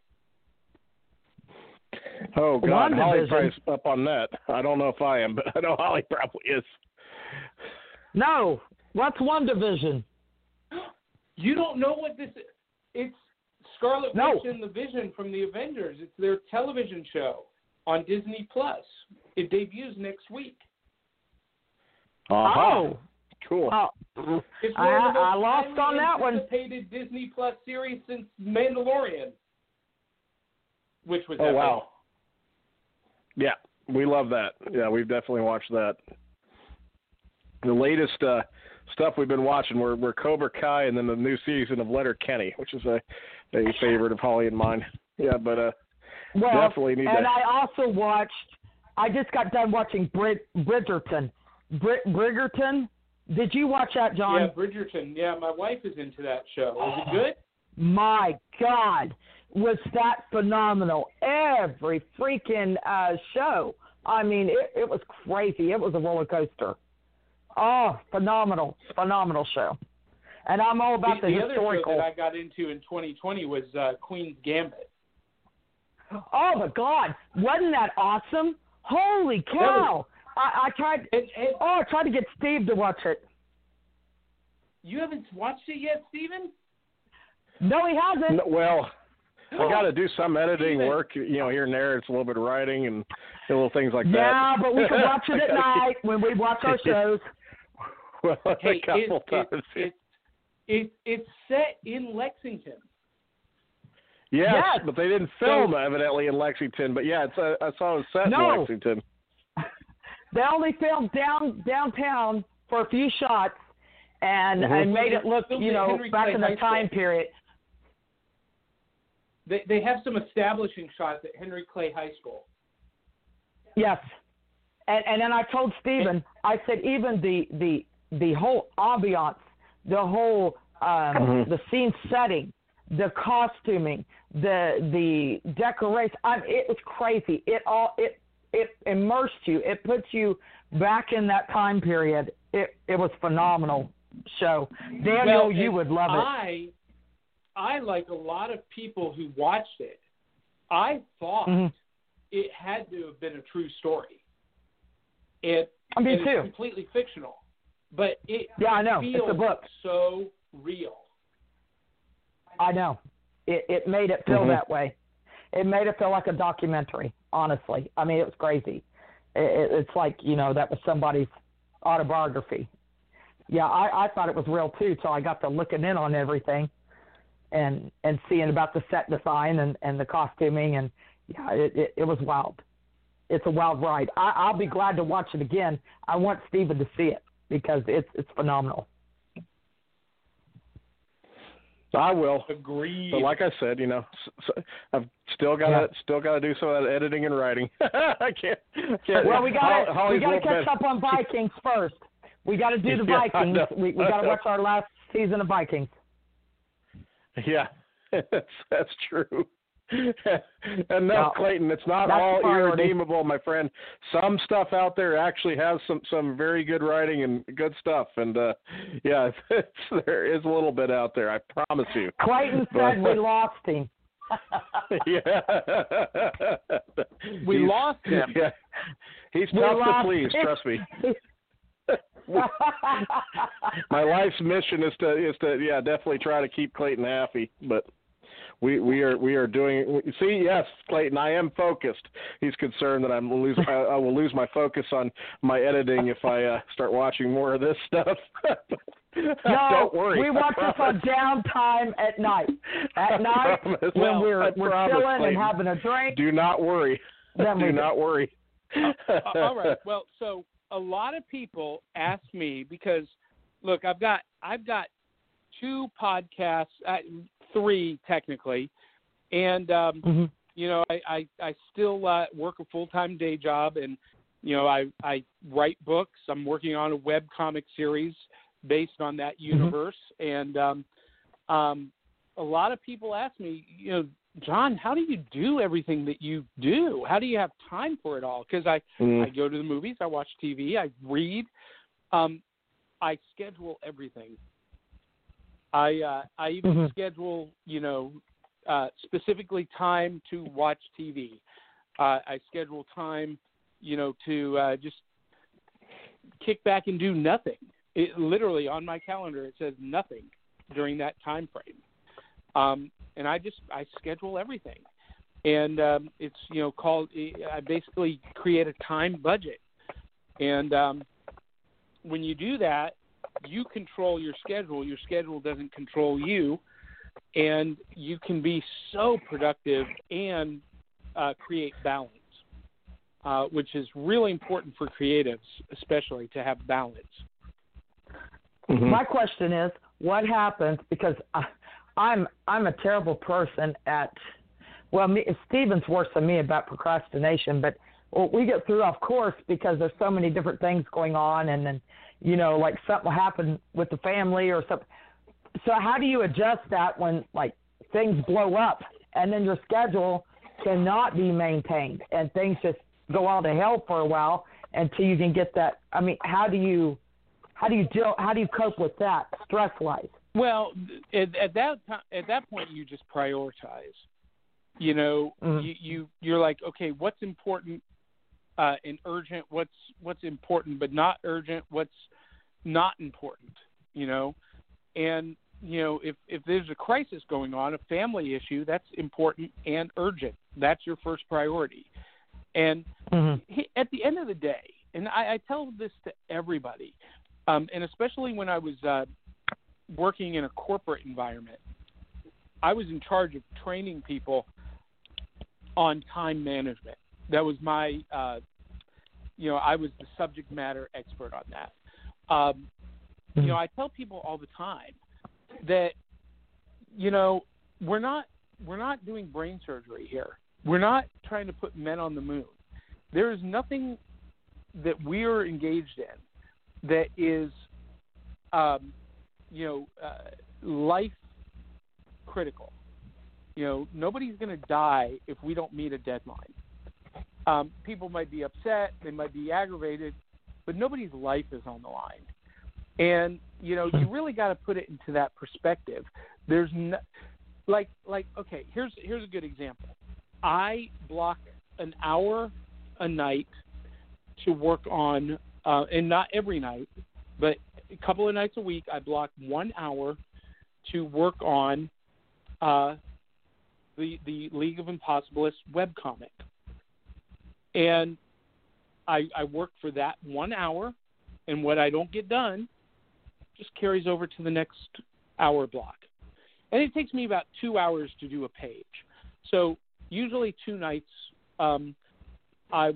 Oh God, Holly probably up on that. I don't know if I am, but I know Holly probably is. No, what's WandaVision? You don't know what this is? It's Scarlet Witch and the Vision from the Avengers. It's their television show on Disney Plus. It debuts next week. Oh, cool. It's I lost on that one. Anticipated Disney Plus series since Mandalorian, which was epic. Wow. Yeah, we love that. Yeah, we've definitely watched that. The latest stuff we've been watching, we're Cobra Kai and then the new season of Letterkenny, which is a favorite of Holly and mine. Yeah, but definitely need and that. I also watched, I just got done watching Bridgerton. Bridgerton? Did you watch that, John? Yeah, Bridgerton. Yeah, my wife is into that show. Is it good? My God, was that phenomenal. Every freaking show I mean, it was crazy. It was a roller coaster. Oh, phenomenal show. And I'm all about the historical. Other show that I got into in 2020 was Queen's Gambit. Oh, my God. Wasn't that awesome? Holy cow. I tried to get Steve to watch it. You haven't watched it yet, Steven? No, he hasn't. No, well, I got to do some editing work, here and there. It's a little bit of writing and little things like that. Yeah, but we can watch it at night when we watch our shows. Well, a couple times. It's set in Lexington. Yes, but they didn't film evidently in Lexington. But yeah, I saw it was set in Lexington. They only filmed downtown for a few shots and made it look, back in the time period. They have some establishing shots at Henry Clay High School. Yes, and then I told Stephen, I said even the whole ambiance, the whole the scene setting, the costuming, the decoration, it was crazy. It immersed you. It puts you back in that time period. It was a phenomenal show. Daniel, you would love it. I, like a lot of people who watched it, I thought it had to have been a true story. It's completely fictional, but I know. feels it's a book. So real. I know. It made it feel that way. It made it feel like a documentary, honestly. I mean, it was crazy. It's like, that was somebody's autobiography. Yeah, I thought it was real, too, so I got to looking in on everything and seeing about the set design and the costuming, and, yeah, it was wild. It's a wild ride. I'll be glad to watch it again. I want Steven to see it because it's phenomenal. I will. Agreed. But like I said, I've still got to do some of that editing and writing. I can't. Well, we got to catch up on Vikings first. We got to do the Vikings. We got to watch our last season of Vikings. Yeah, that's true. And no, Clayton, it's not all irredeemable, my friend. Some stuff out there actually has some very good writing and good stuff, and there is a little bit out there. I promise you. Clayton said we lost him. We lost him. Yeah, he's tough to please. Trust me. My life's mission is to definitely try to keep Clayton happy, but. We are doing. See, yes, Clayton, I am focused. He's concerned that I will lose my focus on my editing if I start watching more of this stuff. No, don't worry. We watch this on downtime at night. At night when we're chilling and having a drink. Do not worry. Do not worry. All right. Well, so a lot of people ask me because, look, I've got 2 podcasts. 3 technically, and I still work a full-time day job, and I write books. I'm working on a web comic series based on that universe, and a lot of people ask me, John, how do you do everything that you do? How do you have time for it all? Because I go to the movies, I watch TV, I read, I schedule everything. I even schedule, specifically time to watch TV. I schedule time, to just kick back and do nothing. It literally on my calendar it says nothing during that time frame. And I schedule everything. And it's I basically create a time budget. And when you do that, you control your schedule. Your schedule doesn't control you, and you can be so productive and create balance, which is really important for creatives, especially to have balance. My question is, what happens? Because I'm a terrible person at. Well, Steven's worse than me about procrastination, but we get through, of course, because there's so many different things going on, and then. Like something will happen with the family or something. So how do you adjust that when, like, things blow up and then your schedule cannot be maintained and things just go all to hell for a while until you can get that. I mean, how do you cope with that stress-wise? Well, at that point, you just prioritize. You know, you're like, okay, what's important and urgent? What's important but not urgent? What's not important? You know, and you know, if there's a crisis going on, a family issue, that's important and urgent. That's your first priority. And at the end of the day, and I tell this to everybody, and especially when I was working in a corporate environment, I was in charge of training people on time management. That was my, you know, I was the subject matter expert on that. You know, I tell people all the time that, you know, we're not doing brain surgery here. We're not trying to put men on the moon. There is nothing that we are engaged in that is, you know, life critical. You know, nobody's going to die if we don't meet a deadline. People might be upset, they might be aggravated, but nobody's life is on the line. And, you know, you really got to put it into that perspective. There's no, like, okay, here's a good example. I block an hour a night to work on, and not every night, but a couple of nights a week, I block 1 hour to work on the League of Impossibilists webcomic. And I work for that 1 hour, and what I don't get done just carries over to the next hour block. And it takes me about 2 hours to do a page. So usually 2 nights it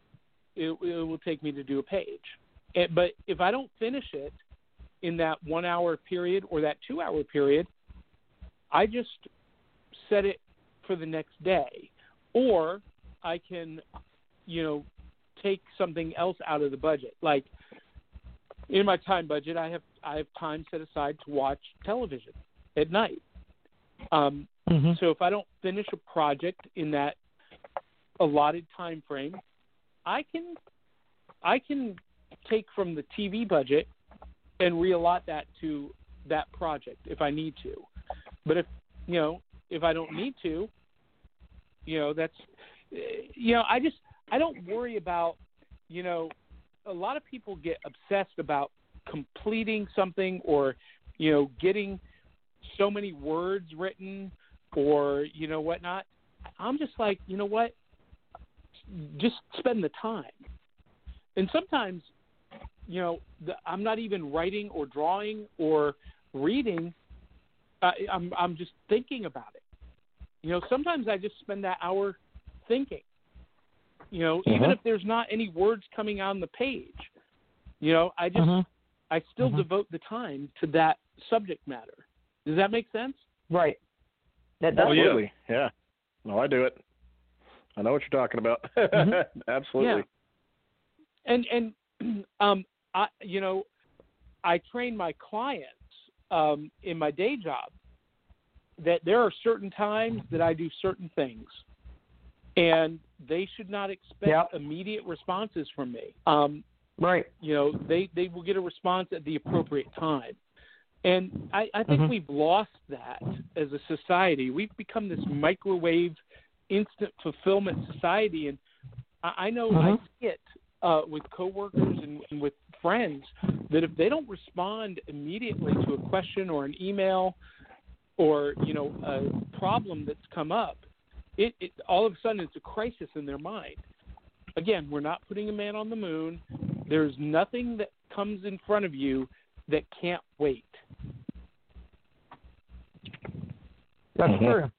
will take me to do a page. But if I don't finish it in that 1 hour period or that 2 hour period, I just set it for the next day. Or I can, you know, take something else out of the budget. Like in my time budget, I have time set aside to watch television at night. So if I don't finish a project in that allotted time frame, I can take from the TV budget and reallot that to that project if I need to. But if I don't need to, you know, that's, you know, I don't worry about, you know, a lot of people get obsessed about completing something or, you know, getting so many words written or, you know, whatnot. I'm just like, you know what? Just spend the time. And sometimes, you know, I'm not even writing or drawing or reading. I'm just thinking about it. You know, sometimes I just spend that hour thinking. You know, even if there's not any words coming on the page, you know, I still devote the time to that subject matter. Does that make sense? Right. Absolutely. Yeah. No, I do it. I know what you're talking about. Absolutely. Yeah. And you know, I train my clients in my day job that there are certain times that I do certain things, and they should not expect immediate responses from me. Right. You know, they will get a response at the appropriate time. And I think we've lost that as a society. We've become this microwave instant fulfillment society. And I know I see it with coworkers and with friends that if they don't respond immediately to a question or an email or, you know, a problem that's come up, it all of a sudden it's a crisis in their mind. Again, we're not putting a man on the moon. There's nothing that comes in front of you that can't wait. That's true.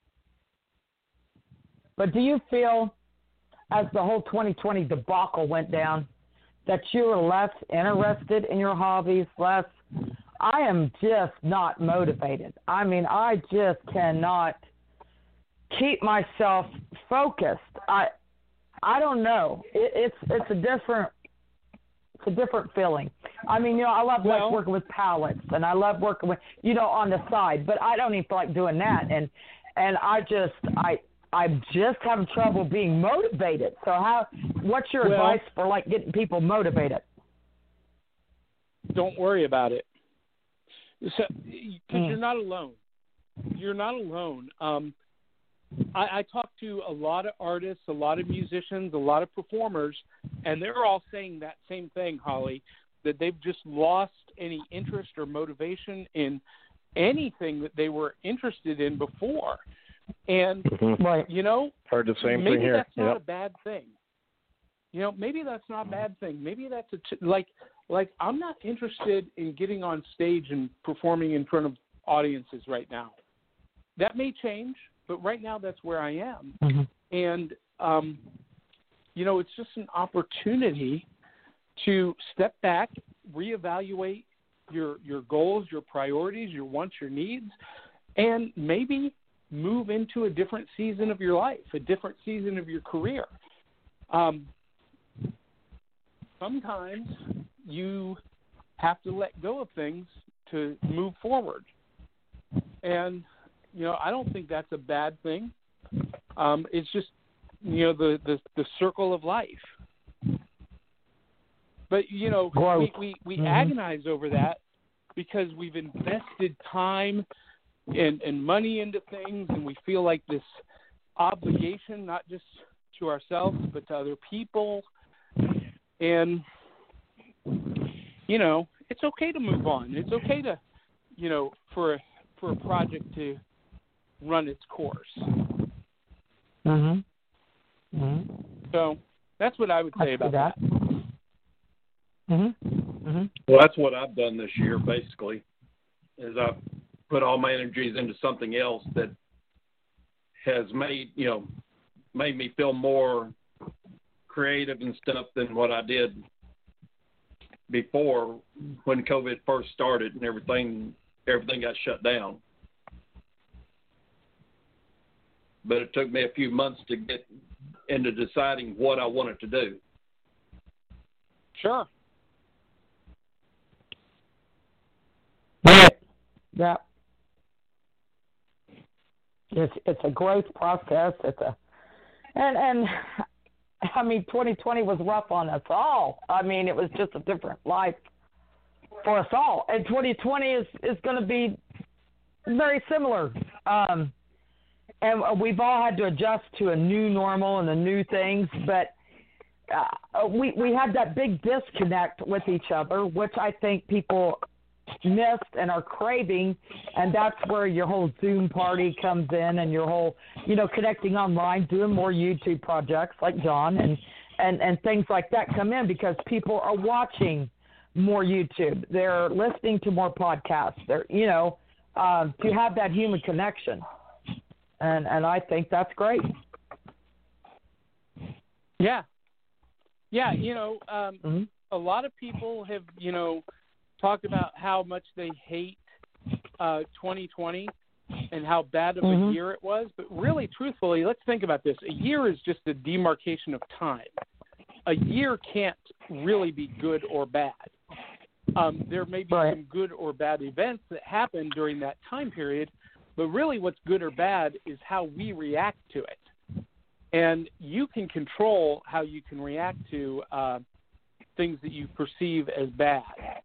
But do you feel, as the whole 2020 debacle went down, that you were less interested in your hobbies, less? I am just not motivated. I mean, I just cannot keep myself focused. I don't know. It's a different feeling. I mean, you know, I love like working with pallets, and I love working with, you know, on the side, but I don't even feel like doing that. And I'm just having trouble being motivated. So what's your advice for like getting people motivated? Don't worry about it. So, because you're not alone. You're not alone. I talk to a lot of artists, a lot of musicians, a lot of performers, and they're all saying that same thing, Holly, that they've just lost any interest or motivation in anything that they were interested in before. And, you know, heard the same maybe thing here. That's not a bad thing. You know, maybe that's not a bad thing. Maybe that's like I'm not interested in getting on stage and performing in front of audiences right now. That may change, but right now that's where I am. And, you know, it's just an opportunity to step back, reevaluate your goals, your priorities, your wants, your needs, and maybe move into a different season of your life, a different season of your career. Sometimes you have to let go of things to move forward. And, you know, I don't think that's a bad thing. It's just, you know, the circle of life. But, you know, we agonize over that because we've invested time and money into things, and we feel like this obligation, not just to ourselves, but to other people. And, you know, it's okay to move on. It's okay to, you know, for a project to run its course. So that's what I would say about that. Well, that's what I've done this year, basically, is I've put all my energies into something else that has made me feel more creative and stuff than what I did before when COVID first started and everything got shut down. But it took me a few months to get into deciding what I wanted to do. Sure. Yeah. It's a growth process. And I mean, 2020 was rough on us all. I mean, it was just a different life for us all. And 2020 is going to be very similar. And we've all had to adjust to a new normal and the new things, but we had that big disconnect with each other, which I think people missed and are craving, and that's where your whole Zoom party comes in, and your whole, you know, connecting online, doing more YouTube projects like John and things like that come in because people are watching more YouTube. They're listening to more podcasts. They're, you know, to have that human connection. And I think that's great. Yeah. Yeah, you know, a lot of people have, you know, talked about how much they hate 2020 and how bad of a year it was. But really, truthfully, let's think about this. A year is just a demarcation of time. A year can't really be good or bad. There may be some good or bad events that happen during that time period, but really what's good or bad is how we react to it. And you can control how you can react to things that you perceive as bad.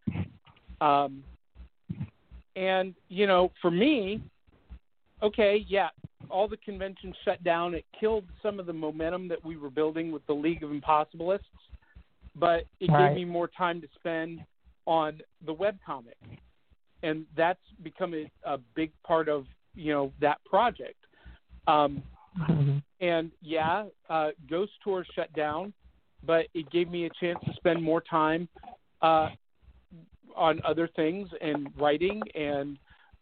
And, you know, for me, okay, yeah, all the conventions shut down. It killed some of the momentum that we were building with the League of Impossibilists, but it gave me more time to spend on the webcomic. And that's become a big part of, you know, that project. And, yeah, Ghost Tour shut down, but it gave me a chance to spend more time on other things and writing, and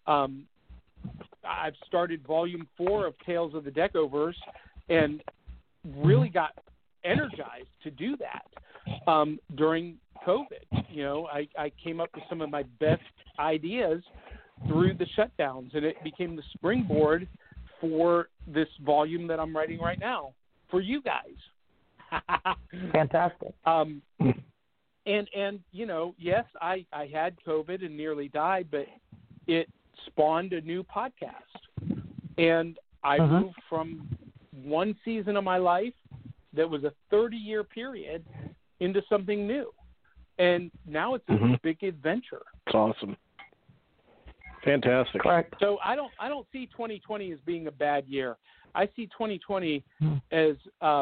I've started Volume 4 of Tales of the Deckoverse and really got energized to do that during COVID. You know, I came up with some of my best ideas through the shutdowns, and it became the springboard for this volume that I'm writing right now for you guys. Fantastic. And you know, yes, I had COVID and nearly died, but it spawned a new podcast. And I moved from one season of my life that was a 30-year period into something new. And now it's a big adventure. It's awesome. Fantastic. Correct. So I don't see 2020 as being a bad year. I see 2020 as,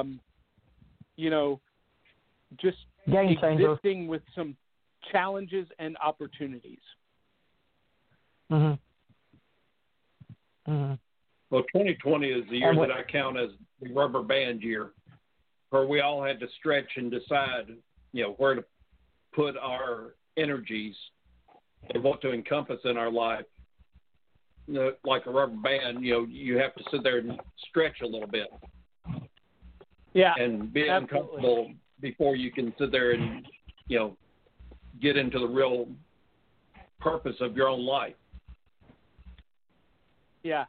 just game changer. existing with some challenges and opportunities. Mm-hmm. Well, 2020 is the year that I count as the rubber band year, where we all had to stretch and decide, where to put our energies and what to encompass in our life. Like a rubber band, you have to sit there and stretch a little bit. Yeah. And be absolutely. uncomfortable before you can sit there and, get into the real purpose of your own life. Yeah.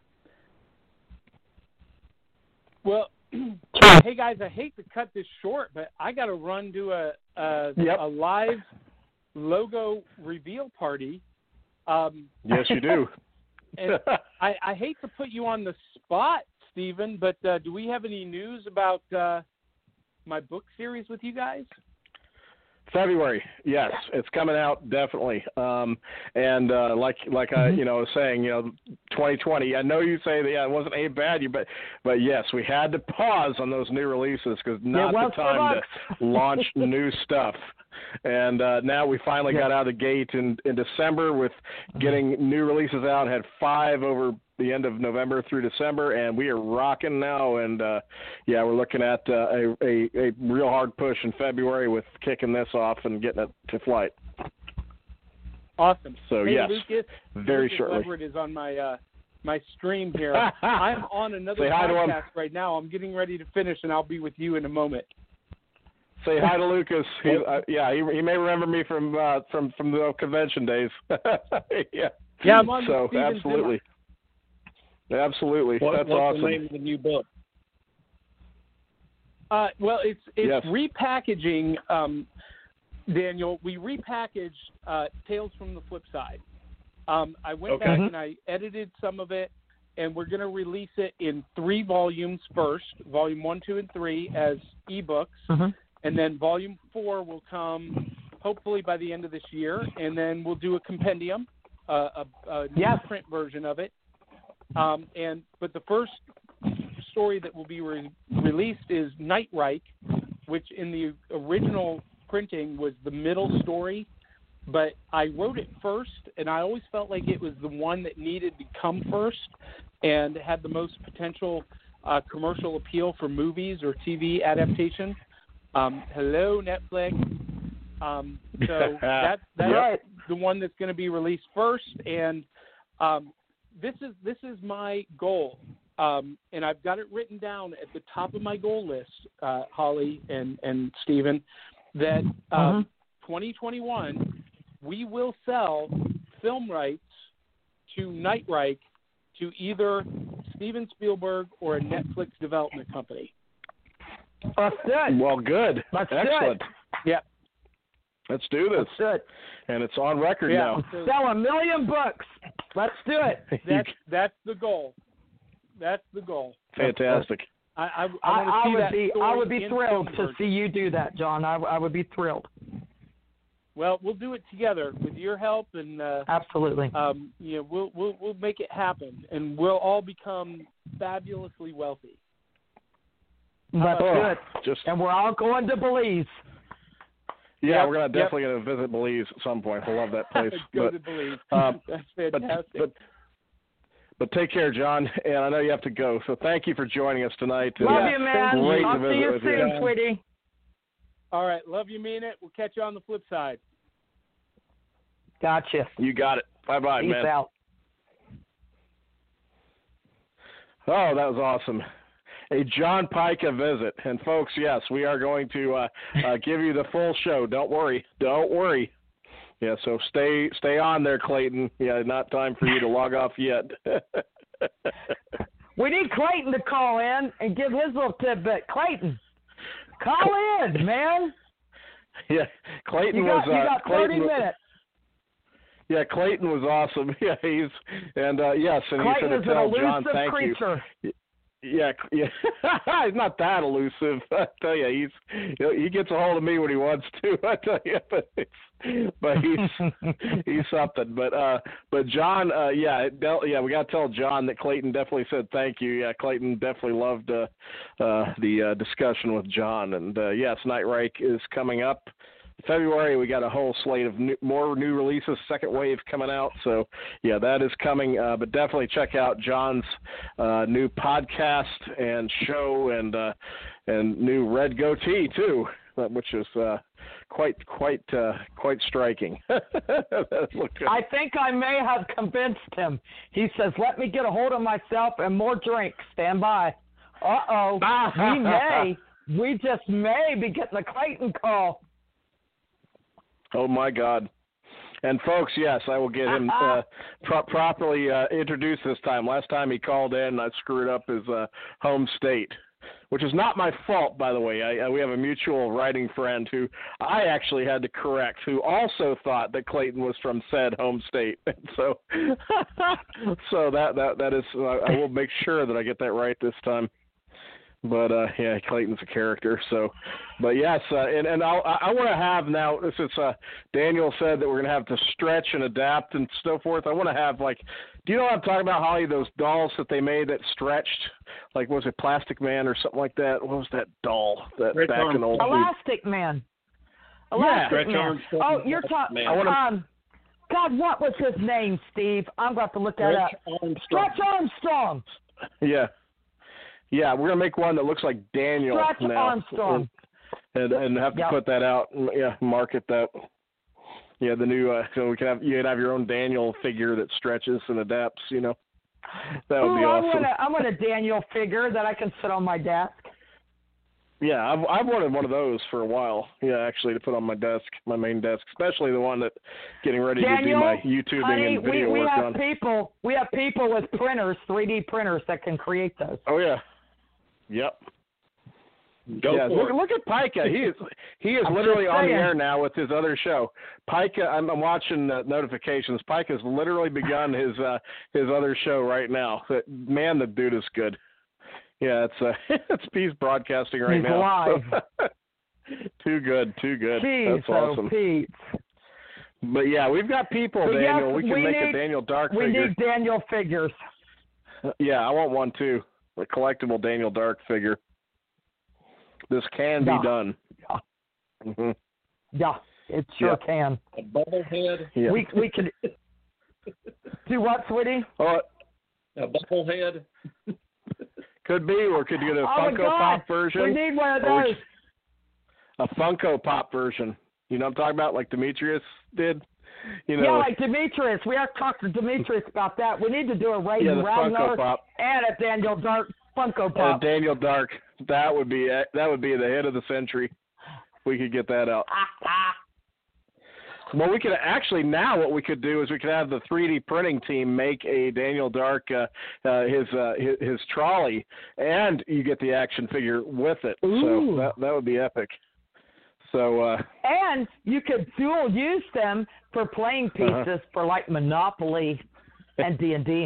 Well, hey guys, I hate to cut this short, but I got to run to a live logo reveal party. Yes, you do. And I hate to put you on the spot, Stephen, but do we have any news about my book series with you guys? February, yes, it's coming out definitely. And like I was saying, 2020. I know you say that it wasn't a bad year, but yes, we had to pause on those new releases because not the time to launch new stuff. And now we finally got out of the gate in December with getting new releases out. Had 5 over the end of November through December, and we are rocking now. And we're looking at a real hard push in February with kicking this off and getting it to flight. Awesome. So hey, yes, Lucas, very shortly. Leverett is on my stream here. I'm on another podcast right now. I'm getting ready to finish, and I'll be with you in a moment. Say hi to Lucas. He may remember me from the convention days. Yeah, I'm on so the absolutely. Zimmer. Absolutely. That's what's awesome. the name of the new book? Well, it's repackaging, Daniel. We repackaged Tales from the Flip Side. I went back and I edited some of it, and we're going to release it in 3 volumes first, volume 1, 2, and 3 as ebooks, and then volume 4 will come hopefully by the end of this year, and then we'll do a compendium, a new print version of it. But the first story that will be released is Nightreich, which in the original printing was the middle story, but I wrote it first, and I always felt like it was the one that needed to come first and had the most potential commercial appeal for movies or TV adaptation. Hello, Netflix. So that's the one that's going to be released first, and this is my goal, and I've got it written down at the top of my goal list, Holly and Stephen, that 2021 we will sell film rights to Nightreich to either Steven Spielberg or a Netflix development company. That's good. Well, good. Excellent. Good. Yeah. Let's do this. That's good. And it's on record now. Sell 1 million books. Let's do it. That's the goal. That's the goal. Fantastic. I would be thrilled to see you do that, John. I would be thrilled. Well, we'll do it together with your help, and absolutely. We'll make it happen, and we'll all become fabulously wealthy. That's good. And we're all going to Belize. Yeah, we're definitely going to visit Belize at some point. I love that place. Go to Belize. That's fantastic. But take care, John. And I know you have to go, so thank you for joining us tonight. Love you, man. Great I'll to visit see you with soon, you. sweetie. All right, love you, mean it. We'll catch you on the flip side. Gotcha. You got it. Bye-bye, man. Peace out. Oh, that was awesome. A John Pica visit. And, folks, yes, we are going to give you the full show. Don't worry. Don't worry. Yeah, so stay on there, Clayton. Yeah, not time for you to log off yet. We need Clayton to call in and give his little tidbit. Clayton, call in, man. Yeah, Clayton you got 30 minutes. Yeah, Clayton was awesome. Yeah, and yes, and Clayton he said to tell John, thank creature. you. Yeah. He's not that elusive. I tell you, he gets a hold of me when he wants to. I tell you, but he's something. But John, we got to tell John that Clayton definitely said thank you. Yeah, Clayton definitely loved the discussion with John, and yes, Night Reich is coming up. February, we got a whole slate of more new releases, second wave coming out. So, yeah, that is coming. But definitely check out John's new podcast and show and new red goatee too, which is quite striking. I think I may have convinced him. He says, "Let me get a hold of myself and more drinks. Stand by." We just may be getting a Clayton call. Oh, my God. And, folks, yes, I will get him properly introduced this time. Last time he called in, I screwed up his home state, which is not my fault, by the way. We have a mutual writing friend who I actually had to correct, who also thought that Clayton was from said home state. So that is I will make sure that I get that right this time. But, Clayton's a character. So, but yes, and I want to have now, since Daniel said that we're going to have to stretch and adapt and so forth, I want to have, like, do you know what I'm talking about, Holly, those dolls that they made that stretched? Like, was it Plastic Man or something like that? What was that doll that back in old Elastic Man. Elastic Man. Oh, you're talking. God, what was his name, Steve? I'm going to have to look that up. Stretch Armstrong. Yeah. Yeah, we're gonna make one that looks like Daniel Stretch now, Armstrong, and have to put that out. Yeah, market that. Yeah, the new so you can have your own Daniel figure that stretches and adapts. You know, that would be awesome. I want a Daniel figure that I can sit on my desk. Yeah, I've wanted one of those for a while. Yeah, actually, to put on my desk, my main desk, especially the one that getting ready to do my YouTubing and video work on. We have people with printers, 3D printers that can create those. Oh yeah. Yep. Look at Pica. He is literally on the air now with his other show. Pica, I'm watching notifications. Pica's literally begun his other show right now. Man, the dude is good. Yeah, he's broadcasting right now. Live. Too good. Jeez, that's awesome. Pete. But yeah, we've got people, Daniel. Yes, we can make a Daniel Dark figure. We need Daniel figures. Yeah, I want one too. A collectible Daniel Dark figure. This can be done. Yeah. Mm-hmm. Yeah, it sure can. A bubblehead. Yeah. We could do what, sweetie? A bubblehead. Could be, or could you get a Funko Pop version? We need one of those. A Funko Pop version. You know what I'm talking about, like Demetrius did? You know, yeah, like Demetrius. We have to talk to Demetrius about that. We need to do a Raiden Ragnar and a Daniel Dark Funko Pop. Daniel Dark. That would be the hit of the century. If we could get that out. Well, we could actually now what we could do is we could have the 3D printing team make a Daniel Dark his trolley, and you get the action figure with it. Ooh. So that would be epic. So and you could dual use them for playing pieces for like Monopoly and D&D.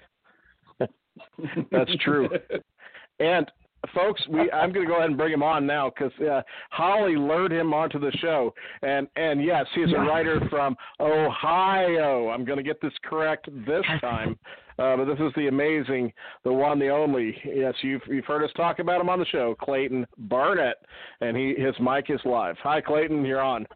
That's true. And folks, I'm going to go ahead and bring him on now because Holly lured him onto the show. And yes, he's a writer from Ohio. I'm going to get this correct this time. But this is the one, the only. Yes, you've heard us talk about him on the show, Clayton Barnett, and his mic is live. Hi, Clayton, you're on.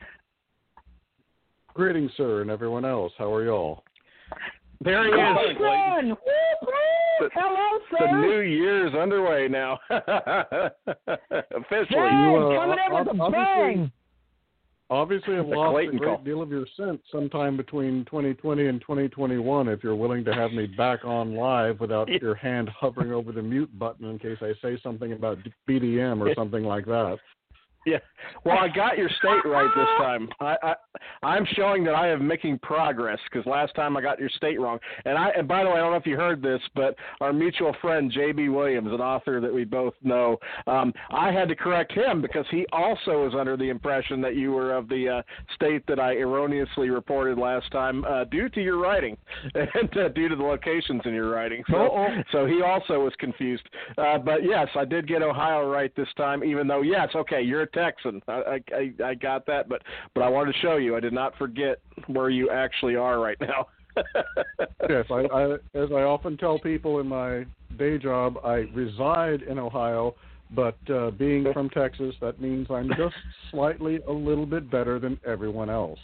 Greetings, sir, and everyone else. How are y'all? There he is. Clayton. Hello, sir. The new year's underway now. Officially. Coming in with a bang. Obviously, I've lost a great deal of your scent sometime between 2020 and 2021 if you're willing to have me back on live without your hand hovering over the mute button in case I say something about BDM or something like that. Yeah. Well, I got your state right this time. I'm showing that I am making progress because last time I got your state wrong. And by the way, I don't know if you heard this, but our mutual friend J.B. Williams, an author that we both know, I had to correct him because he also was under the impression that you were of the state that I erroneously reported last time due to your writing and due to the locations in your writing. So he also was confused. But yes, I did get Ohio right this time, even though, yes, okay, you're a Texan. I got that, but I wanted to show you. I did not forget where you actually are right now. Yes, as I often tell people in my day job, I reside in Ohio, but being from Texas, that means I'm just slightly a little bit better than everyone else.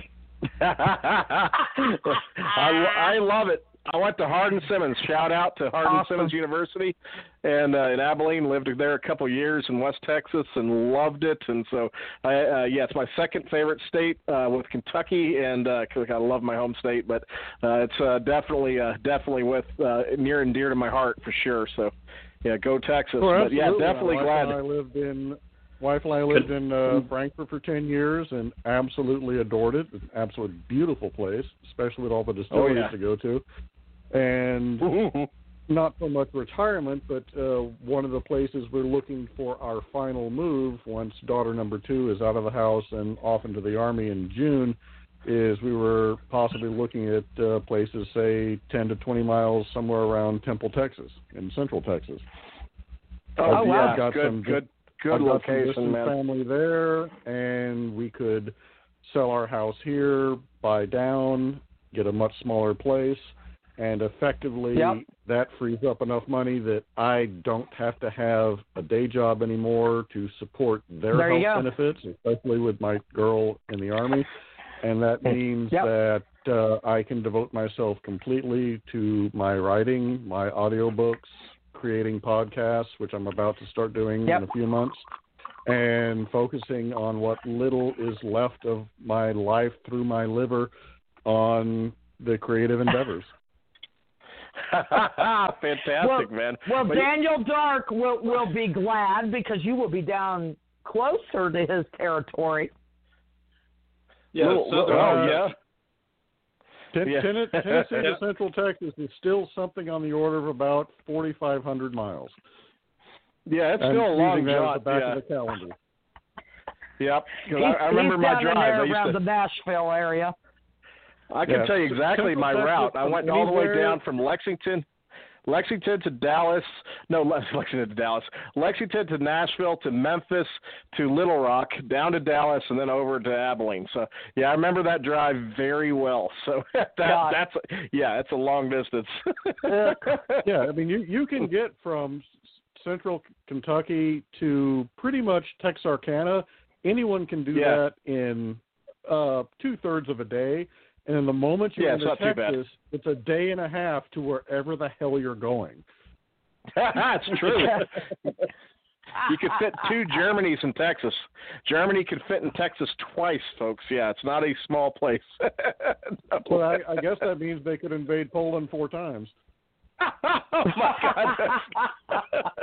I love it. I went to Hardin-Simmons. Shout out to Hardin-Simmons University, and in Abilene. Lived there a couple years in West Texas and loved it. And so, it's my second favorite state with Kentucky, and cause I love my home state. But it's definitely with near and dear to my heart for sure. So, yeah, go Texas. Well, but yeah, definitely glad. Wife and I lived in Frankfurt for 10 years and absolutely adored it. It's an absolutely beautiful place, especially with all the distilleries to go to. And not so much retirement, but one of the places we're looking for our final move once daughter number 2 is out of the house and off into the Army in June is we were possibly looking at places, say, 10 to 20 miles somewhere around Temple, Texas, in central Texas. Oh, wow. Good location, man. Family there, and we could sell our house here, buy down, get a much smaller place, and effectively that frees up enough money that I don't have to have a day job anymore to support their health benefits, especially with my girl in the Army. And that means that I can devote myself completely to my writing, my audiobooks, creating podcasts, which I'm about to start doing in a few months, and focusing on what little is left of my life through my liver on the creative endeavors. Fantastic, man. Well, Daniel Dark will be glad because you will be down closer to his territory. Yeah. Tennessee to Central Texas is still something on the order of about 4,500 miles. Yeah, it's still a long jaunt. At the back of the calendar. Yep. I remember my drive. Around the Nashville area. I can tell you exactly my route. I went all the way down from Lexington to Dallas. No, Lexington to Dallas. Lexington to Nashville to Memphis to Little Rock, down to Dallas, and then over to Abilene. So, yeah, I remember that drive very well. So that's a long distance. Yeah, I mean, you can get from central Kentucky to pretty much Texarkana. Anyone can do that in 2/3 of a day. And the moment you're in Texas, it's a day and a half to wherever the hell you're going. That's true. You could fit 2 Germanys in Texas. Germany could fit in Texas twice, folks. Yeah, it's not a small place. Well, I guess that means they could invade Poland 4 times. Oh, my God.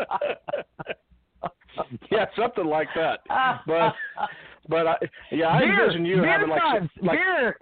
Yeah, something like that. But I envision you having beer.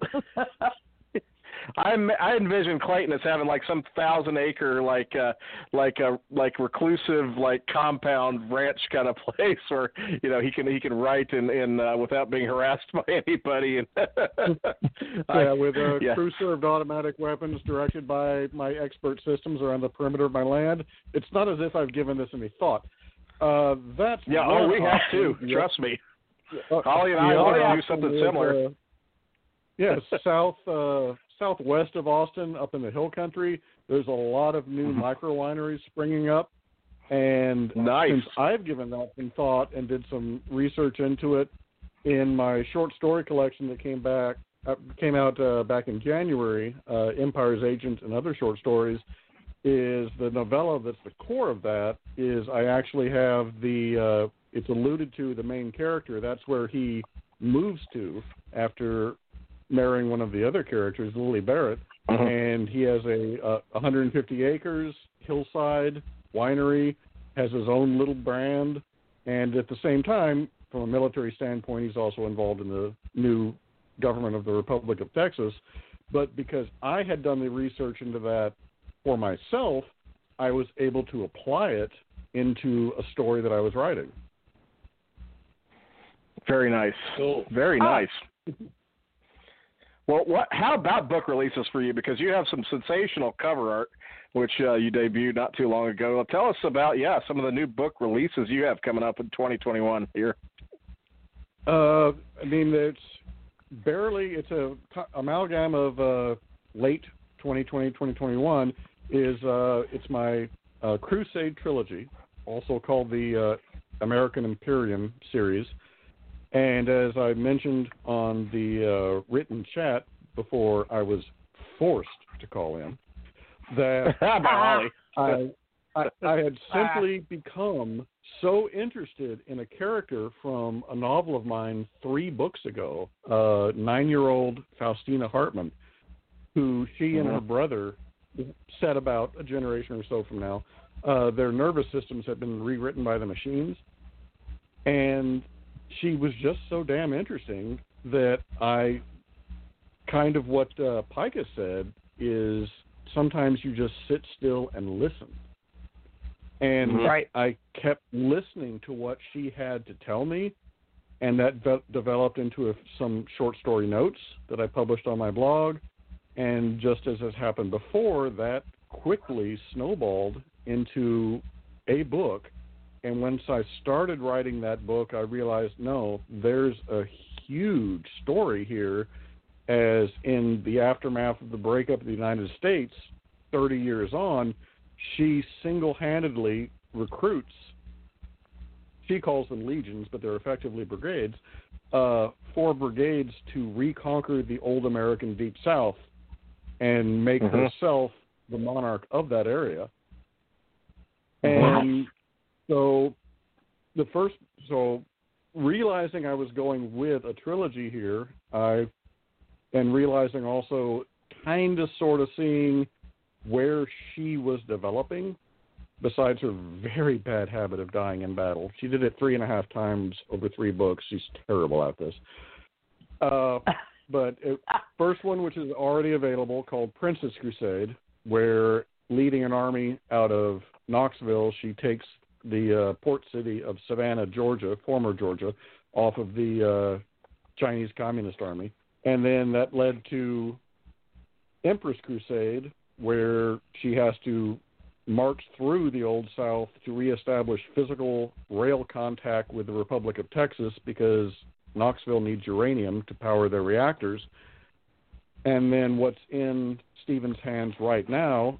I envision Clayton as having like some 1,000-acre like reclusive compound ranch kind of place where he can write in without being harassed by anybody. And with crew-served automatic weapons directed by my expert systems around the perimeter of my land. It's not as if I've given this any thought. We have to. Trust me. Holly and I want to do something similar. Yes, southwest of Austin, up in the hill country, there's a lot of new micro wineries springing up. And since I've given that some thought and did some research into it in my short story collection that came out back in January, Empire's Agent and Other Short Stories, is the novella that's the core of that is I actually have it's alluded to the main character. That's where he moves to after marrying one of the other characters, Lily Barrett, and he has a 150 acres, hillside, winery, has his own little brand, and at the same time, from a military standpoint, he's also involved in the new government of the Republic of Texas. But because I had done the research into that for myself, I was able to apply it into a story that I was writing. Very nice. Cool. Very nice. Well, how about book releases for you? Because you have some sensational cover art, which you debuted not too long ago. Tell us about, some of the new book releases you have coming up in 2021 here. I mean, it's a amalgam of late 2020, 2021. It's my Crusade trilogy, also called the American Imperium series. And as I mentioned on the written chat before I was forced to call in, that I had simply become so interested in a character from a novel of mine 3 books ago, 9-year-old Faustina Hartman, who she and her brother said about a generation or so from now, their nervous systems have been rewritten by the machines. And she was just so damn interesting that I kind of what Pika said is sometimes you just sit still and listen. And I kept listening to what she had to tell me, and that developed into some short story notes that I published on my blog. And just as has happened before, that quickly snowballed into a book. And once I started writing that book, I realized, no, there's a huge story here, as in the aftermath of the breakup of the United States, 30 years on, she single-handedly recruits, she calls them legions, but they're effectively brigades, 4 brigades to reconquer the old American Deep South and make herself the monarch of that area. And so realizing I was going with a trilogy here, and realizing also kind of sort of seeing where she was developing, besides her very bad habit of dying in battle. She did it 3.5 times over 3 books. She's terrible at this. But first one, which is already available, called Princess Crusade, where leading an army out of Knoxville, she takes the port city of Savannah, Georgia, former Georgia, off of the Chinese Communist Army. And then that led to Empress Crusade, where she has to march through the Old South to reestablish physical rail contact with the Republic of Texas because Knoxville needs uranium to power their reactors. And then what's in Stephen's hands right now,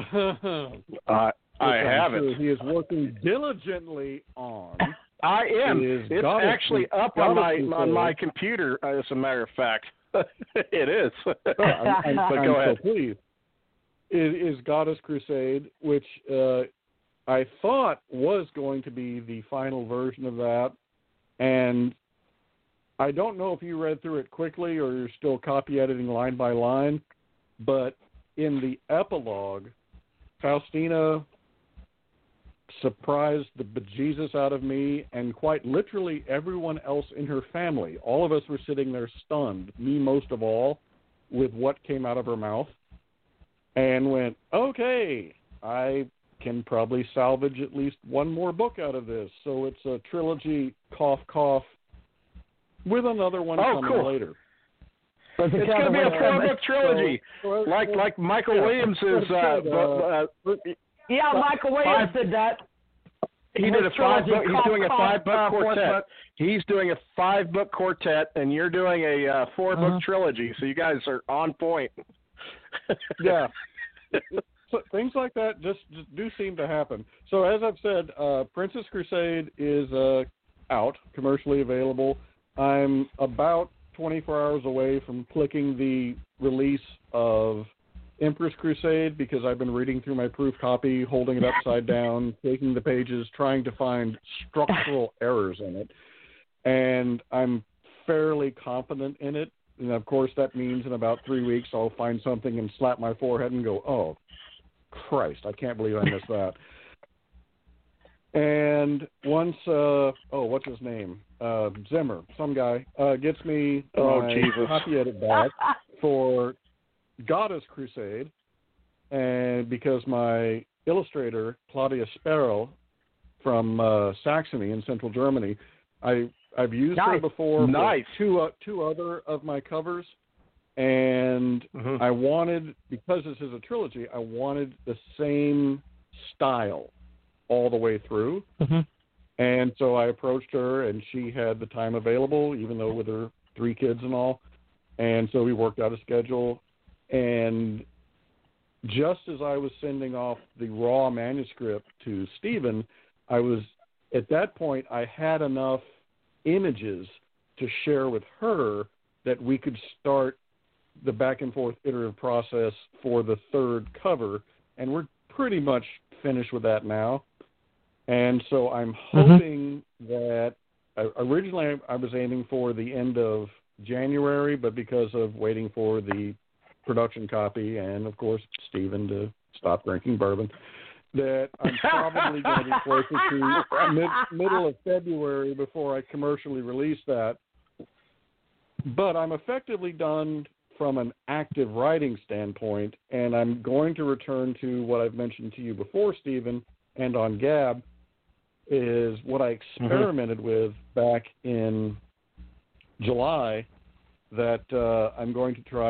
I have it. He is working diligently on. I am. It's actually up on my computer, as a matter of fact. It is. But go ahead. So pleased. It is Goddess Crusade, which I thought was going to be the final version of that. And I don't know if you read through it quickly or you're still copy editing line by line, but in the epilogue, Faustina surprised the bejesus out of me and quite literally everyone else in her family. All of us were sitting there stunned, me most of all, with what came out of her mouth, and went, okay, I can probably salvage at least one more book out of this. So it's a trilogy, cough, cough, with another one coming later. It's going to be a 4-book trilogy, like Michael Williams is. Michael Williams did that. He did a 5-book. He's doing a 5-book quartet. He's doing a 5-book quartet, and you're doing a 4-book trilogy. So you guys are on point. Yeah. So things like that just do seem to happen. So as I've said, Princess Crusade is out, commercially available. I'm about 24 hours away from clicking the release of Empress Crusade because I've been reading through my proof copy, holding it upside down, taking the pages, trying to find structural errors in it. And I'm fairly confident in it. And, of course, that means in about 3 weeks I'll find something and slap my forehead and go, oh, Christ, I can't believe I missed that. And once, what's his name? Zimmer, some guy, gets me my Jesus. copy edit back for Goddess Crusade, and because my illustrator, Claudia Sparrow, from Saxony in central Germany, I've used her before for two other of my covers, and I wanted, because this is a trilogy, I wanted the same style all the way through. And so I approached her, and she had the time available, even though with her 3 kids and all. And so we worked out a schedule. And just as I was sending off the raw manuscript to Stephen, at that point, I had enough images to share with her that we could start the back and forth iterative process for the 3rd cover. And we're pretty much finished with that now. And so I'm hoping that originally I was aiming for the end of January, but because of waiting for the production copy and, of course, Stephen to stop drinking bourbon, that I'm probably going to be closer to middle of February before I commercially release that. But I'm effectively done from an active writing standpoint, and I'm going to return to what I've mentioned to you before, Stephen, and on Gab, is what I experimented with back in July that I'm going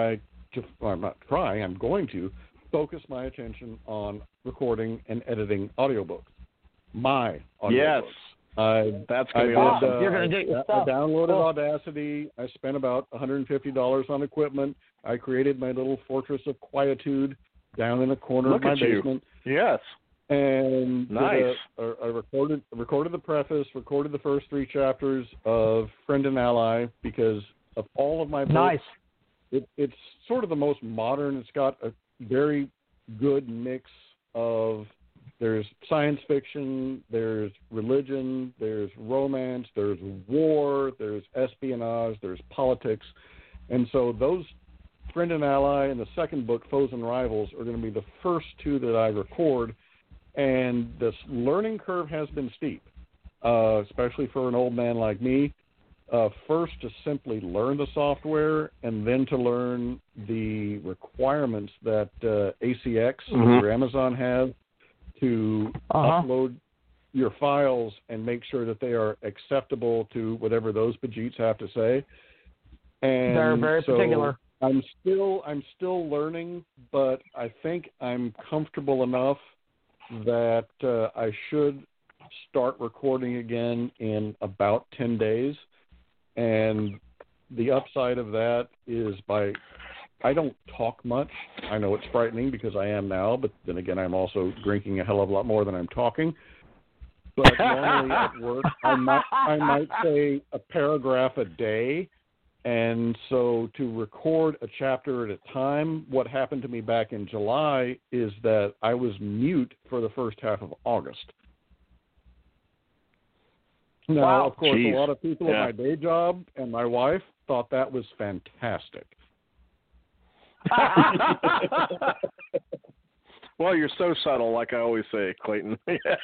to focus my attention on recording and editing audiobooks. My audiobooks. Yes. That's going to be awesome. You're going to do it yourself. I downloaded Audacity. I spent about $150 on equipment. I created my little fortress of quietude down in the corner of my basement. Yes. And nice. I recorded the preface, recorded the first 3 chapters of Friend and Ally, because of all of my books, it's sort of the most modern. It's got a very good mix of, there's science fiction, there's religion, there's romance, there's war, there's espionage, there's politics. And so those Friend and Ally and the second book, Foes and Rivals, are going to be the first 2 that I record. And this learning curve has been steep, especially for an old man like me. First, to simply learn the software, and then to learn the requirements that ACX or Amazon have to upload your files and make sure that they are acceptable to whatever those Bajeets have to say. And they're very particular. I'm still learning, but I think I'm comfortable enough that I should start recording again in about 10 days. And the upside of that is I don't talk much. I know it's frightening because I am now, but then again, I'm also drinking a hell of a lot more than I'm talking. But normally at work, I might say a paragraph a day. And so to record a chapter at a time, what happened to me back in July is that I was mute for the first half of August. Now, of course, a lot of people at my day job and my wife thought that was fantastic. Well, you're so subtle, like I always say, Clayton.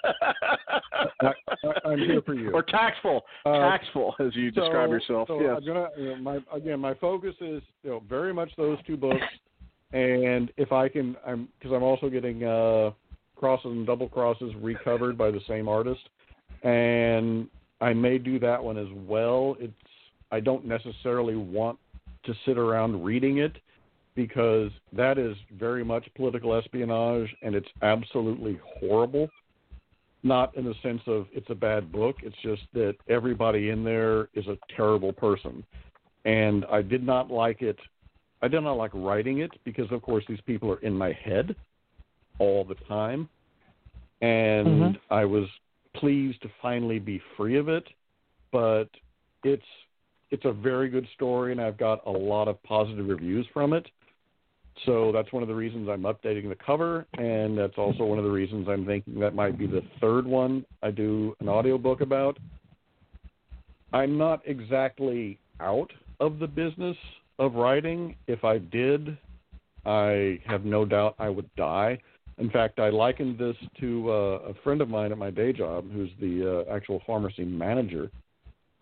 I'm here for you. Or tactful, as you describe yourself. So yes. My focus is very much those 2 books, and if I can, because I'm also getting crosses and double crosses recovered by the same artist, and I may do that one as well. I don't necessarily want to sit around reading it, because that is very much political espionage, and it's absolutely horrible. Not in the sense of it's a bad book. It's just that everybody in there is a terrible person. And I did not like it. I did not like writing it because, of course, these people are in my head all the time. And I was pleased to finally be free of it. But it's a very good story, and I've got a lot of positive reviews from it. So that's one of the reasons I'm updating the cover, and that's also one of the reasons I'm thinking that might be the 3rd one I do an audiobook about. I'm not exactly out of the business of writing. If I did, I have no doubt I would die. In fact, I likened this to a friend of mine at my day job who's the actual pharmacy manager.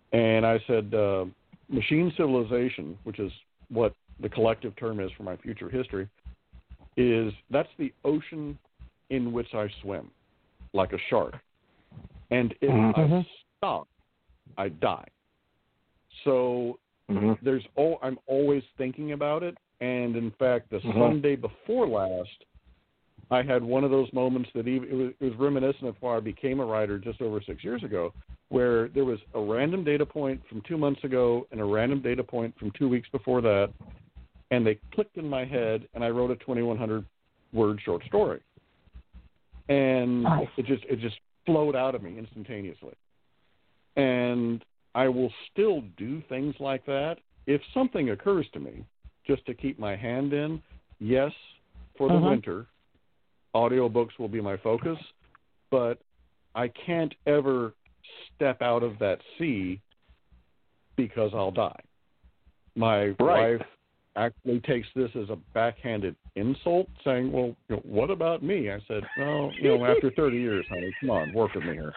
And I said, machine civilization, which is what the collective term is for my future history, that's the ocean in which I swim, like a shark. And if I stop, I die. So I'm always thinking about it. And in fact, the Sunday before last, I had one of those moments that it was reminiscent of why I became a writer just over 6 years ago, where there was a random data point from 2 months ago and a random data point from 2 weeks before that, and they clicked in my head, and I wrote a 2,100-word short story. And it just flowed out of me instantaneously. And I will still do things like that. If something occurs to me, just to keep my hand in, yes, for the winter, audiobooks will be my focus, but I can't ever step out of that sea because I'll die. My wife actually takes this as a backhanded insult, saying, well, what about me? I said, well, after 30 years, honey, come on, work with me here.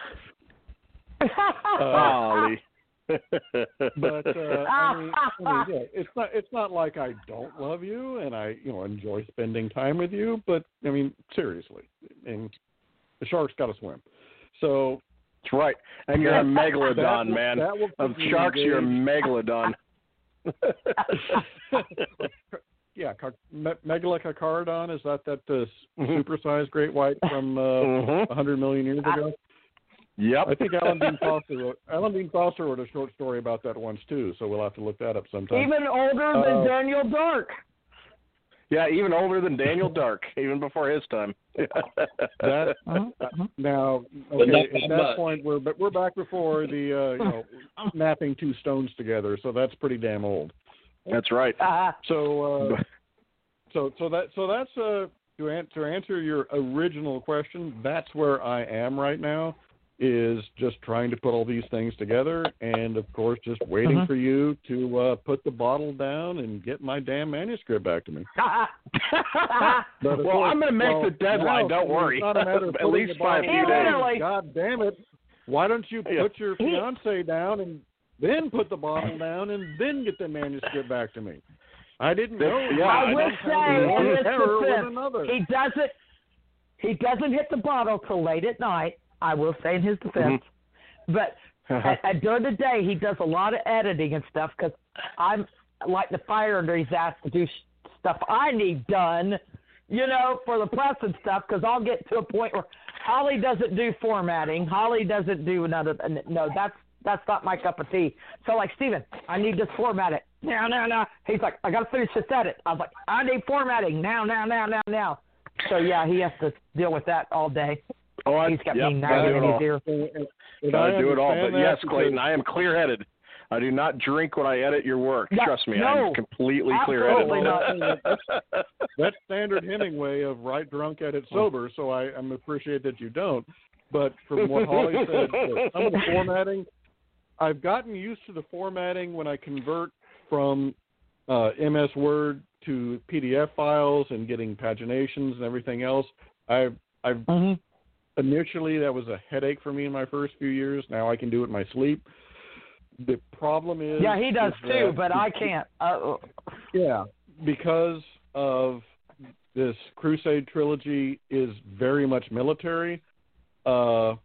Golly. But I mean, it's not like I don't love you and I enjoy spending time with you, but I mean, seriously, and the shark's got to swim. So that's right, and you're a megalodon, man. Of sharks, you're a megalodon. Yeah, Megalocaridon, is that supersized great white from 100 million years ago? Yep. I think Alan Dean Foster wrote a short story about that once too, so we'll have to look that up sometime. Even older than Daniel Dark. Yeah, even older than Daniel Dark, even before his time. Now, okay, at that point we're back before the napping two stones together, so that's pretty damn old. That's right. So that's to answer your original question, that's where I am right now, is just trying to put all these things together, and of course just waiting for you to put the bottle down and get my damn manuscript back to me. Well, I'm going to make the deadline. Don't worry. It's not a matter of at least by a few days. God damn it! Why don't you put your fiance down and then put the bottle down and then get the manuscript back to me? I didn't know. Yeah, I will say in his defense, he doesn't hit the bottle till late at night. I will say in his defense, but during the day he does a lot of editing and stuff because I'm like the fire under his ass to do stuff I need done, for the press and stuff. Because I'll get to a point where Holly doesn't do formatting. Holly doesn't do another. No, that's not my cup of tea. So like, Steven, I need this format it. No. He's like, I got to finish this edit. I was like, I need formatting now. So yeah, he has to deal with that all day. Oh, he's got me nagging in his ear. I do it all, but yes, Clayton, I am clear-headed. I do not drink when I edit your work. Trust me, I'm completely clear-headed. That's standard Hemingway of write drunk, edit sober, so I appreciate that you don't. But from what Holly said, some of the formatting, I've gotten used to the formatting when I convert from MS Word to PDF files and getting paginations and everything else. Initially, that was a headache for me in my first few years. Now I can do it in my sleep. The problem is... Yeah, he does too, but I can't. Yeah, because of this Crusade trilogy is very much military. I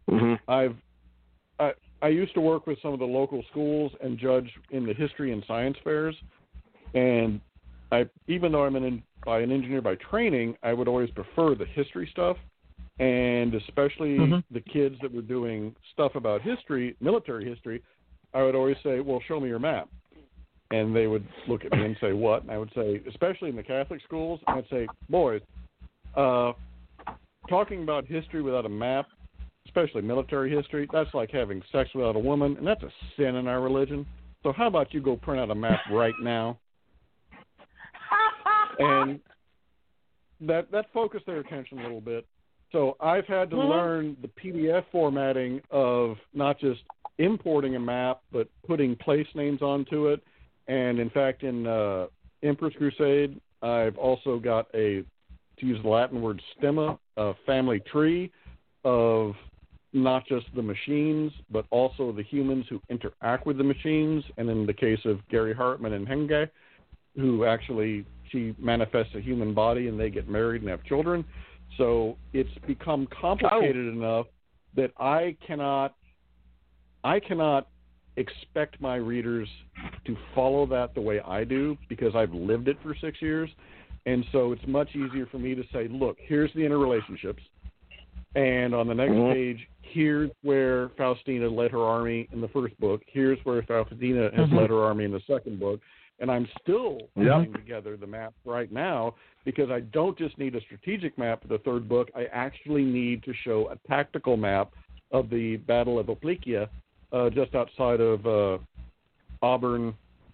used to work with some of the local schools and judge in the history and science fairs. And even though I'm by an engineer by training, I would always prefer the history stuff. And especially the kids that were doing stuff about history, military history, I would always say, well, show me your map. And they would look at me and say, what? And I would say, especially in the Catholic schools, I'd say, boys, talking about history without a map, especially military history, that's like having sex without a woman, and that's a sin in our religion. So how about you go print out a map right now? And that focused their attention a little bit. So I've had to learn the PDF formatting of not just importing a map, but putting place names onto it. And in fact, in Emperor's Crusade, I've also got to use the Latin word stemma, a family tree of not just the machines, but also the humans who interact with the machines. And in the case of Gary Hartman and Henge, who actually, she manifests a human body and they get married and have children. So it's become complicated enough that I cannot expect my readers to follow that the way I do, because I've lived it for 6 years. And so it's much easier for me to say, look, here's the interrelationships. And on the next page, here's where Faustina led her army in the first book. Here's where Faustina has led her army in the second book. And I'm still putting together the map right now, because I don't just need a strategic map for the third book. I actually need to show a tactical map of the Battle of Oplikia, just outside of Auburn,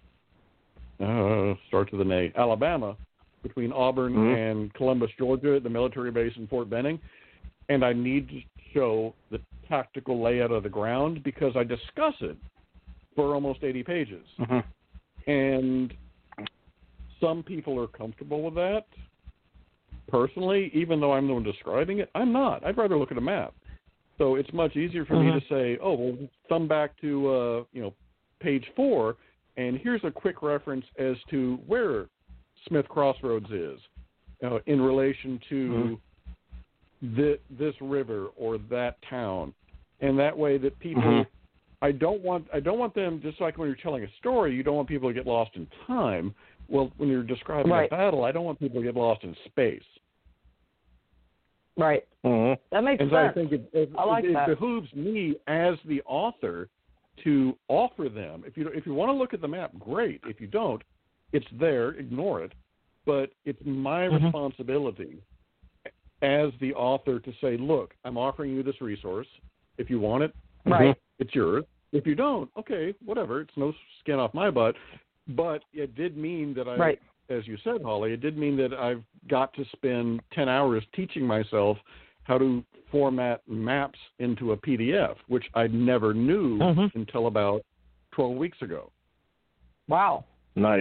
starts with an A, Alabama, between Auburn and Columbus, Georgia, the military base in Fort Benning. And I need to show the tactical layout of the ground, because I discuss it for almost 80 pages. And some people are comfortable with that. Personally, even though I'm the one describing it, I'm not. I'd rather look at a map. So it's much easier for me to say, oh, well, thumb back to page 4, and here's a quick reference as to where Smith Crossroads is in relation to this river or that town. And that way that people, I don't want them, just like when you're telling a story, you don't want people to get lost in time. Well, when you're describing a battle, I don't want people to get lost in space. Right. That makes sense. I think it behooves me as the author to offer them. If you want to look at the map, great. If you don't, it's there. Ignore it. But it's my responsibility as the author to say, look, I'm offering you this resource. If you want it, it's yours. If you don't, okay, whatever. It's no skin off my butt. But it did mean that as you said, Holly, it did mean that I've got to spend 10 hours teaching myself how to format maps into a PDF, which I never knew until about 12 weeks ago. Wow. Nice.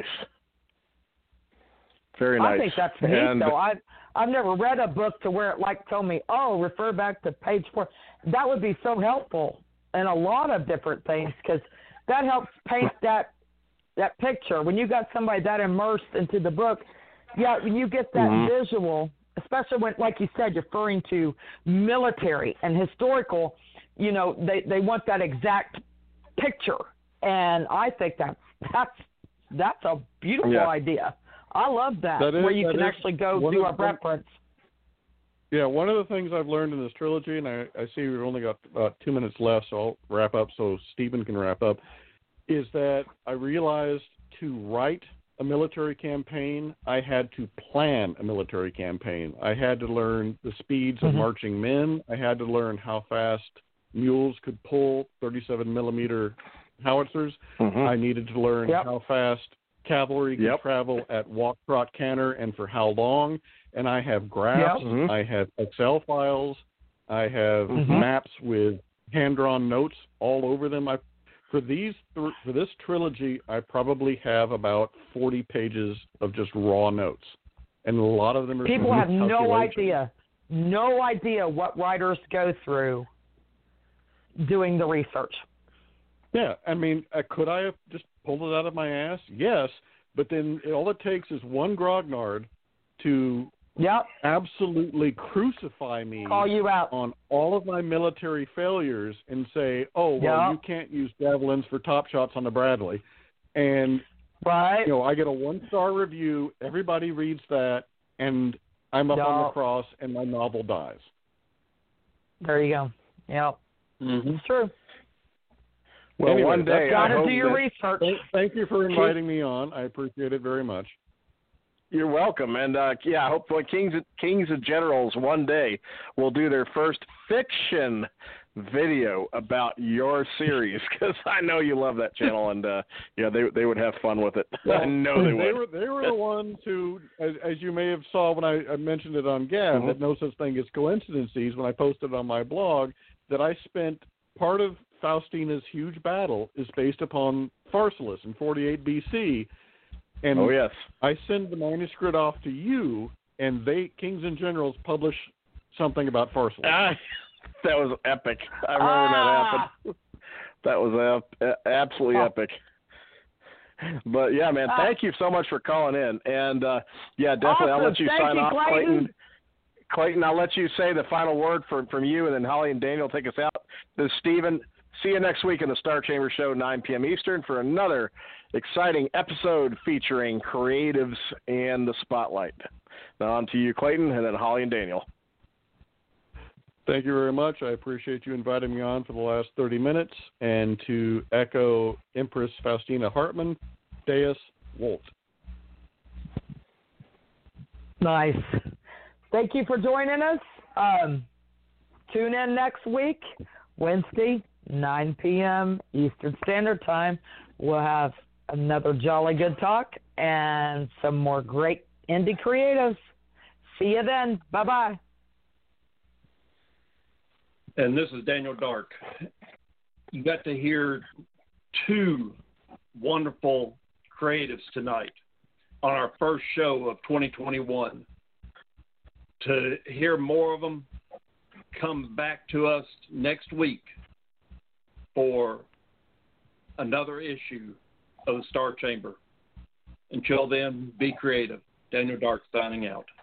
Very nice. I think that's neat, though. I've never read a book to where it told me, refer back to page 4. That would be so helpful in a lot of different things, because that helps paint that picture. When you got somebody that immersed into the book, when you get that visual, especially when, like you said, you're referring to military and historical, they want that exact picture. And I think that's a beautiful idea. I love that where you can actually go do a reference. Yeah, one of the things I've learned in this trilogy, and I see we've only got about 2 minutes left, so I'll wrap up so Stephen can wrap up, is that I realized to write a military campaign, I had to plan a military campaign. I had to learn the speeds of marching men. I had to learn how fast mules could pull 37-millimeter howitzers. I needed to learn how fast cavalry could travel at walk, trot, canter, and for how long. And I have graphs. I have Excel files. I have maps with hand-drawn notes all over them. For this trilogy, I probably have about 40 pages of just raw notes, and a lot of them are people have no idea what writers go through doing the research. Yeah, I mean, could I have just pulled it out of my ass? Yes, but then all it takes is one grognard to absolutely crucify me, call you out on all of my military failures, and say, "Oh, well, you can't use javelins for top shots on the Bradley," and I get a 1-star review. Everybody reads that, and I'm up on the cross, and my novel dies. There you go. Yep, it's true. Well, anyway, one day, got to do your research. Thank you for inviting me on. I appreciate it very much. You're welcome, and hopefully Kings and Generals one day will do their first fiction video about your series, because I know you love that channel, and they would have fun with it. Well, I know they would. They were the ones who, as you may have saw when I mentioned it on Gab, that no such thing as coincidences, when I posted on my blog that I spent part of Faustina's huge battle is based upon Pharsalus in 48 BC. And I send the manuscript off to you, and Kings and Generals publish something about Pharsalus. That was epic. I remember that happened. That was absolutely epic. But yeah, man, thank you so much for calling in. And yeah, definitely, awesome. I'll let you sign off, Clayton. Clayton, I'll let you say the final word from you, and then Holly and Daniel take us out. This is Steven. See you next week in the Star Chamber Show, 9 p.m. Eastern, for another exciting episode featuring creatives and the spotlight. Now on to you, Clayton, and then Holly and Daniel. Thank you very much. I appreciate you inviting me on for the last 30 minutes. And to echo Empress Faustina Hartmann, Deus Volt. Nice. Thank you for joining us. Tune in next week, Wednesday, 9 p.m. Eastern Standard Time. We'll have another jolly good talk and some more great indie creatives. See you then. Bye-bye. And this is Daniel Dark. You got to hear two wonderful creatives tonight on our first show of 2021. To hear more of them, come back to us next week for another issue of the Star Chamber. Until then, be creative. Daniel Dark signing out.